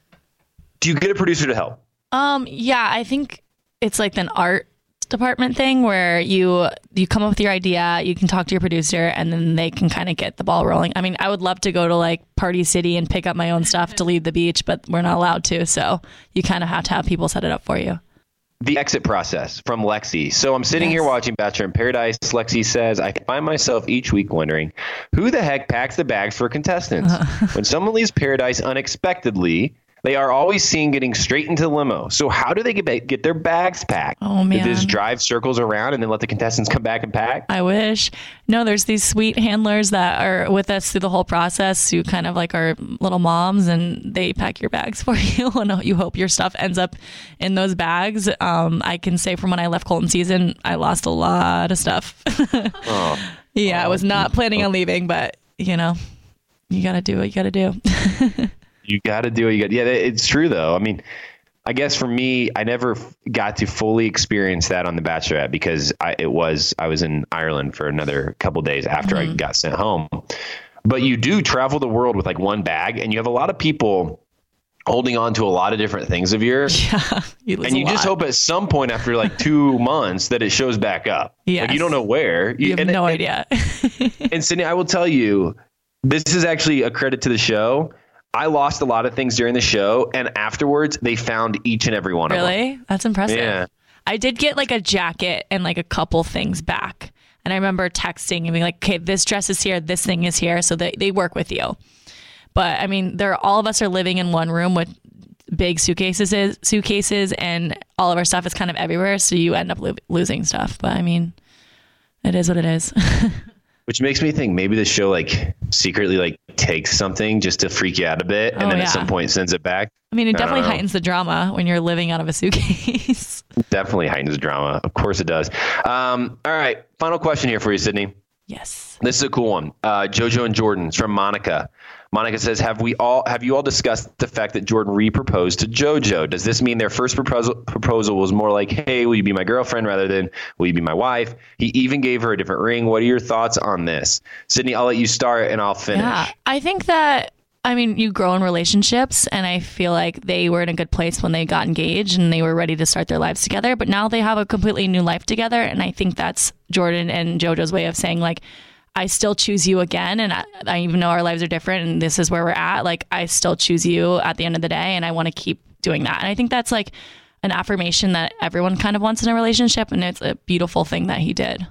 Speaker 1: do you get a producer to help?
Speaker 2: Um, yeah, I think it's like an art department thing where you you come up with your idea, you can talk to your producer, and then they can kind of get the ball rolling. I mean, I would love to go to like Party City and pick up my own stuff to leave the beach, but we're not allowed to. So you kind of have to have people set it up for you.
Speaker 1: The exit process from Lexi. So I'm sitting
Speaker 2: yes.
Speaker 1: here watching Bachelor in Paradise. Lexi says, I find myself each week wondering who the heck packs the bags for contestants? Uh-huh. When someone leaves Paradise unexpectedly, they are always seen getting straight into the limo. So how do they get get their bags packed?
Speaker 2: Oh, man.
Speaker 1: They just drive circles around and then let the contestants come back and pack?
Speaker 2: I wish. No, there's these sweet handlers that are with us through the whole process who kind of like are little moms, and they pack your bags for you. And you hope your stuff ends up in those bags. Um, I can say from when I left Colton season, I lost a lot of stuff. oh. Yeah, oh. I was not planning on leaving, but, you know, you got to do what you got to do.
Speaker 1: You got to do it. You got, yeah, it's true, though. I mean, I guess for me, I never got to fully experience that on The Bachelorette because I, it was I was in Ireland for another couple of days after mm-hmm. I got sent home. But you do travel the world with like one bag, and you have a lot of people holding on to a lot of different things of yours.
Speaker 2: Yeah, you
Speaker 1: and you just hope at some point after like two months that it shows back up.
Speaker 2: Yes.
Speaker 1: Like you don't know where.
Speaker 2: You, you have
Speaker 1: and,
Speaker 2: no
Speaker 1: and,
Speaker 2: idea.
Speaker 1: And Sydney, I will tell you, this is actually a credit to the show. I lost a lot of things during the show, and afterwards they found each and every one
Speaker 2: really?
Speaker 1: of them.
Speaker 2: Really? That's impressive.
Speaker 1: Yeah.
Speaker 2: I did get like a jacket and like a couple things back. And I remember texting and being like, okay, this dress is here, this thing is here. So they, they work with you. But I mean, they're all of us are living in one room with big suitcases, suitcases, and all of our stuff is kind of everywhere. So you end up lo- losing stuff. But I mean, it is what it is.
Speaker 1: Which makes me think maybe the show like secretly like takes something just to freak you out a bit, and
Speaker 2: oh,
Speaker 1: then
Speaker 2: yeah.
Speaker 1: at some point sends it back.
Speaker 2: I mean, it
Speaker 1: I
Speaker 2: definitely heightens the drama when you're living out of a suitcase.
Speaker 1: Definitely heightens the drama. Of course it does. Um, all right. Final question here for you, Sydney.
Speaker 2: Yes.
Speaker 1: This is a cool one. Uh, JoJo and Jordan. It's from Monica. Monica says, have we all have you all discussed the fact that Jordan re-proposed to JoJo? Does this mean their first proposal proposal was more like, hey, will you be my girlfriend, rather than will you be my wife? He even gave her a different ring. What are your thoughts on this? Sydney, I'll let you start and I'll finish.
Speaker 2: Yeah, I think that, I mean, you grow in relationships, and I feel like they were in a good place when they got engaged and they were ready to start their lives together. But now they have a completely new life together. And I think that's Jordan and JoJo's way of saying, like, I still choose you again. And I, I even though our lives are different and this is where we're at, like, I still choose you at the end of the day. And I want to keep doing that. And I think that's like an affirmation that everyone kind of wants in a relationship. And it's a beautiful thing that he did.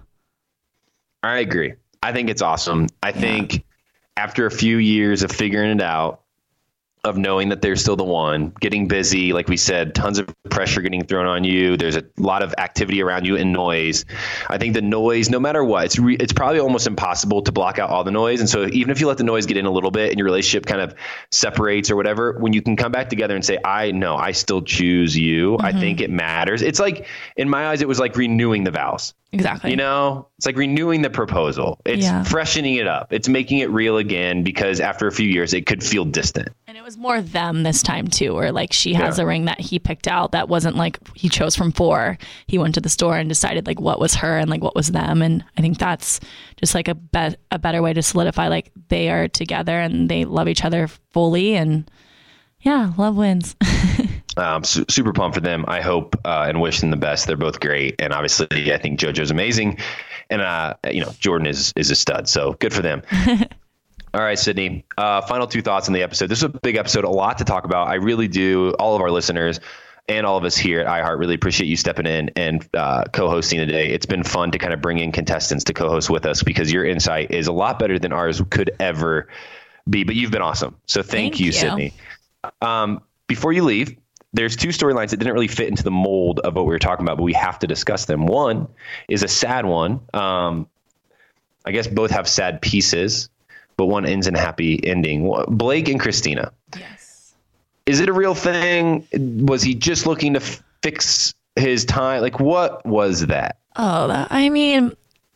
Speaker 1: I agree. I think it's awesome. I yeah. think after a few years of figuring it out, of knowing that they're still the one, getting busy, like we said, tons of pressure getting thrown on you. There's a lot of activity around you and noise. I think the noise, no matter what, it's re- it's probably almost impossible to block out all the noise. And so even if you let the noise get in a little bit and your relationship kind of separates or whatever, when you can come back together and say, I know, I still choose you, mm-hmm. I think it matters. It's like, in my eyes, it was like renewing the vows.
Speaker 2: Exactly.
Speaker 1: You know, it's like renewing the proposal. It's yeah. freshening it up. It's making it real again, because after a few years, it could feel distant.
Speaker 2: And it was more them this time, too, where like she has yeah. a ring that he picked out that wasn't like he chose from four. He went to the store and decided like what was her and like what was them. And I think that's just like a, be- a better way to solidify like they are together and they love each other fully. And yeah, love wins.
Speaker 1: Um, su- super pumped for them. I hope uh, and wish them the best. They're both great. And obviously, I think JoJo's amazing. And, uh, you know, Jordan is is a stud. So good for them. All right, Sydney, uh, final two thoughts on the episode. This is a big episode, a lot to talk about. I really do. All of our listeners and all of us here at iHeart really appreciate you stepping in and uh, co-hosting today. It's been fun to kind of bring in contestants to co-host with us, because your insight is a lot better than ours could ever be. But you've been awesome. So thank, thank you, you, Sydney. Um, before you leave, there's two storylines that didn't really fit into the mold of what we were talking about, but we have to discuss them. One is a sad one. Um, I guess both have sad pieces, but one ends in a happy ending. Blake and Christina.
Speaker 2: Yes.
Speaker 1: Is it a real thing? Was he just looking to f- fix his time? Like, what was that?
Speaker 2: Oh, that, I mean,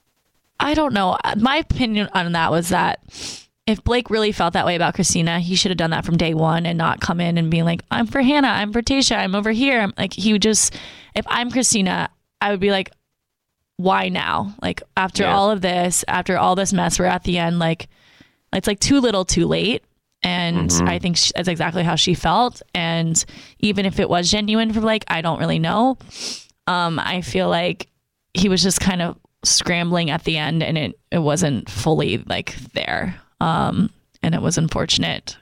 Speaker 2: I don't know. My opinion on that was that if Blake really felt that way about Christina, he should have done that from day one and not come in and being like, I'm for Hannah, I'm for Tayshia, I'm over here. I'm like, he would just, if I'm Christina, I would be like, why now? Like, after yeah. all of this, after all this mess, we're at the end, like, it's like too little too late. And mm-hmm. I think she, that's exactly how she felt. And even if it was genuine for Blake, I don't really know. Um, I feel like he was just kind of scrambling at the end, and it, it wasn't fully like there. Um, and it was unfortunate.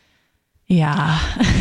Speaker 2: Yeah.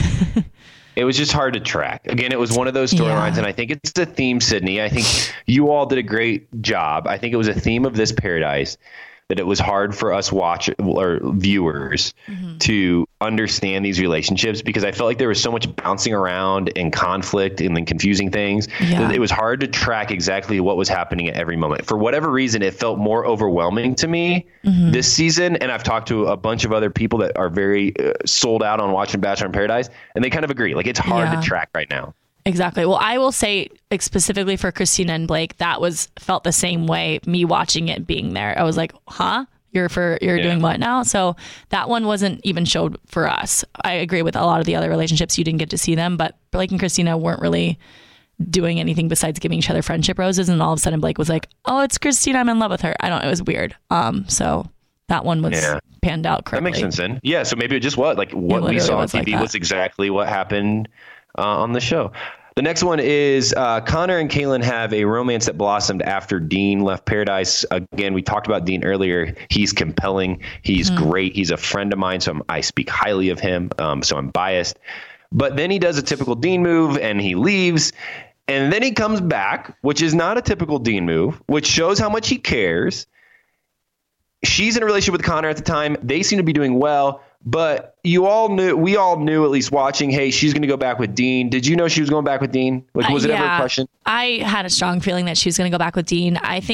Speaker 1: It was just hard to track. Again, it was one of those storylines, yeah. and I think it's a theme, Sydney. I think you all did a great job. I think it was a theme of this Paradise, that it was hard for us watch or viewers mm-hmm. to understand these relationships, because I felt like there was so much bouncing around and conflict and then confusing things. Yeah. It was hard to track exactly what was happening at every moment. For whatever reason, it felt more overwhelming to me mm-hmm. this season. And I've talked to a bunch of other people that are very uh, sold out on watching Bachelor in Paradise, and they kind of agree. Like, it's hard yeah. to track right now.
Speaker 2: Exactly. Well, I will say, like, specifically for Christina and Blake, that was felt the same way. Me watching it, being there, I was like, "Huh? You're for you're yeah. doing what now?" So that one wasn't even showed for us. I agree with a lot of the other relationships; you didn't get to see them, but Blake and Christina weren't really doing anything besides giving each other friendship roses. And all of a sudden, Blake was like, "Oh, it's Christina. I'm in love with her." I don't know. It was weird. Um. So that one was yeah. panned out correctly.
Speaker 1: That makes sense. Then, yeah. So maybe it just what like what we saw on T V like was exactly what happened uh, on the show. The next one is uh, Connor and Kaylin have a romance that blossomed after Dean left Paradise. Again, we talked about Dean earlier. He's compelling. He's mm. great. He's a friend of mine, so I'm, I speak highly of him. Um, so I'm biased. But then he does a typical Dean move, and he leaves. And then he comes back, which is not a typical Dean move, which shows how much he cares. She's in a relationship with Connor at the time. They seem to be doing well. But you all knew, we all knew, at least watching, hey, she's going to go back with Dean. Did you know she was going back with Dean? Like, was uh, it
Speaker 2: yeah,
Speaker 1: ever a question?
Speaker 2: I had a strong feeling that she was going to go back with Dean. I think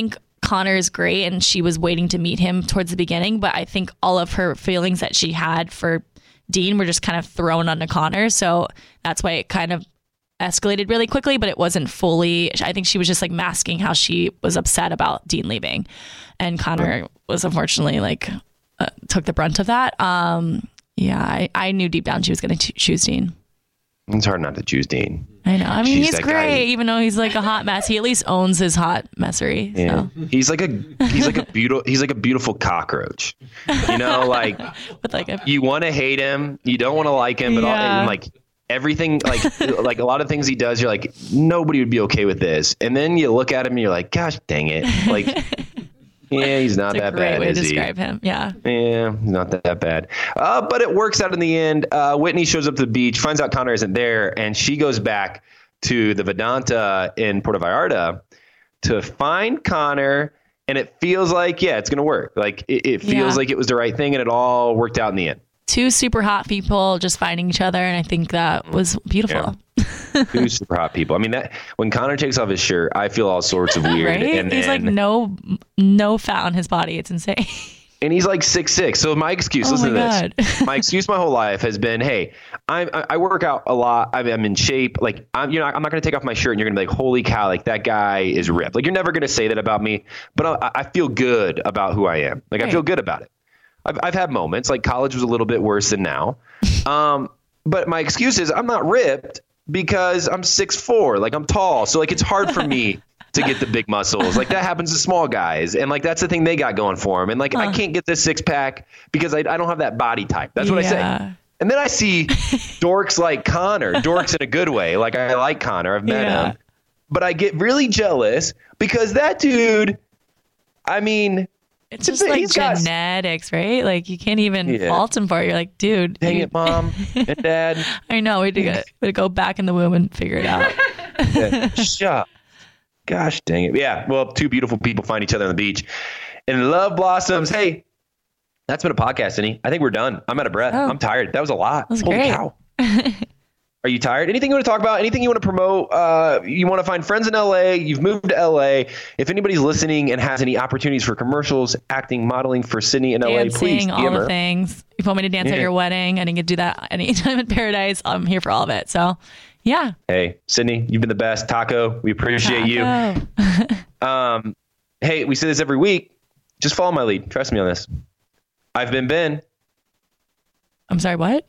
Speaker 2: Connor is great and she was waiting to meet him towards the beginning, but I think all of her feelings that she had for Dean were just kind of thrown onto Connor. So that's why it kind of escalated really quickly, but it wasn't fully. I think she was just like masking how she was upset about Dean leaving. And Connor was unfortunately like uh, took the brunt of that. Um, yeah, I, I knew deep down she was going to choose Dean.
Speaker 1: It's hard not to choose Dean.
Speaker 2: I know. I mean,
Speaker 1: She's
Speaker 2: he's
Speaker 1: that
Speaker 2: great,
Speaker 1: guy.
Speaker 2: even though he's like a hot mess. He at least owns his hot messery.
Speaker 1: Yeah.
Speaker 2: So.
Speaker 1: He's like a he's like a beautiful he's like a beautiful cockroach. You know, like
Speaker 2: With like a,
Speaker 1: you want to hate him, you don't want to like him, but all,
Speaker 2: Yeah.
Speaker 1: and like everything, like like a lot of things he does, you're like, nobody would be okay with this. And then you look at him and you're like, gosh dang it, like. Yeah, he's not
Speaker 2: it's a
Speaker 1: that
Speaker 2: great
Speaker 1: bad,
Speaker 2: way to
Speaker 1: is he?
Speaker 2: describe him. Yeah.
Speaker 1: Yeah, he's not that bad. Uh, but it works out in the end. Uh, Whitney shows up to the beach, finds out Connor isn't there, and she goes back to the Vedanta in Puerto Vallarta to find Connor. And it feels like, yeah, it's going to work. Like it, it feels
Speaker 2: Yeah.
Speaker 1: like it was the right thing, and it all worked out in the end.
Speaker 2: Two super hot people just finding each other. And I think that was beautiful.
Speaker 1: Two super hot people. I mean, that when Connor takes off his shirt, I feel all sorts of weird.
Speaker 2: Right?
Speaker 1: And
Speaker 2: he's
Speaker 1: then,
Speaker 2: like no, no fat on his body. It's insane.
Speaker 1: and he's like six six. So my excuse,
Speaker 2: Oh
Speaker 1: listen
Speaker 2: my
Speaker 1: to
Speaker 2: God.
Speaker 1: this. My excuse my whole life has been, hey, I'm, I I work out a lot. I'm, I'm in shape. Like I'm, you know, I'm not going to take off my shirt and you're going to be like, holy cow, like that guy is ripped. Like you're never going to say that about me, but I, I feel good about who I am. Like I
Speaker 2: Right.
Speaker 1: feel good about it. I've, I've had moments like college was a little bit worse than now. Um, but my excuse is I'm not ripped because I'm six four. Like I'm tall. So like it's hard for me to get the big muscles. Like that happens to small guys. And like that's the thing they got going for them. And like I can't get this six pack because I, I don't have that body type. That's what I
Speaker 2: Yeah.
Speaker 1: say. And then I see dorks like Connor, dorks in a good way. Like I like Connor. I've met
Speaker 2: Yeah.
Speaker 1: him. But I get really jealous because that dude, I mean,
Speaker 2: It's just
Speaker 1: He's
Speaker 2: like
Speaker 1: got-
Speaker 2: genetics, right? Like you can't even
Speaker 1: Yeah.
Speaker 2: fault him for it. You're like, dude,
Speaker 1: dang
Speaker 2: you-
Speaker 1: it, mom and dad.
Speaker 2: I know. We had to go, we had to go back in the womb and figure it out.
Speaker 1: Yeah, shut. Gosh dang it. Yeah. Well, two beautiful people find each other on the beach and love blossoms. Hey, that's been a podcast, Cindy. I think we're done. I'm out of breath.
Speaker 2: Oh.
Speaker 1: I'm tired. That was a lot.
Speaker 2: was
Speaker 1: Holy
Speaker 2: great.
Speaker 1: cow. Are you tired? Anything you want to talk about? Anything you want to promote? Uh, you want to find friends in L A? You've moved to L A. If anybody's listening and has any opportunities for commercials, acting, modeling for Sydney in L A, please
Speaker 2: Dancing, all
Speaker 1: D M
Speaker 2: the
Speaker 1: her.
Speaker 2: things. If you want me to dance
Speaker 1: Yeah.
Speaker 2: at your wedding, I didn't get to do that anytime in paradise. I'm here for all of it. So, yeah.
Speaker 1: Hey, Sydney, you've been the best. Taco, we appreciate you.
Speaker 2: Taco.
Speaker 1: Um, hey, we say this every week. Just follow my lead. Trust me on this. I've been Ben.
Speaker 2: I'm sorry, what?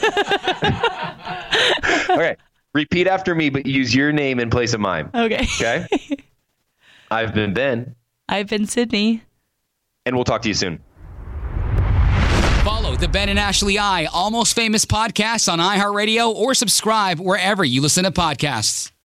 Speaker 1: Okay. Repeat after me, but use your name in place of mine.
Speaker 2: Okay.
Speaker 1: Okay. I've been Ben,
Speaker 2: I've been Sydney.
Speaker 1: and we'll talk to you soon.
Speaker 3: Follow the Ben and Ashley I Almost Famous podcast on iHeartRadio or subscribe wherever you listen to podcasts.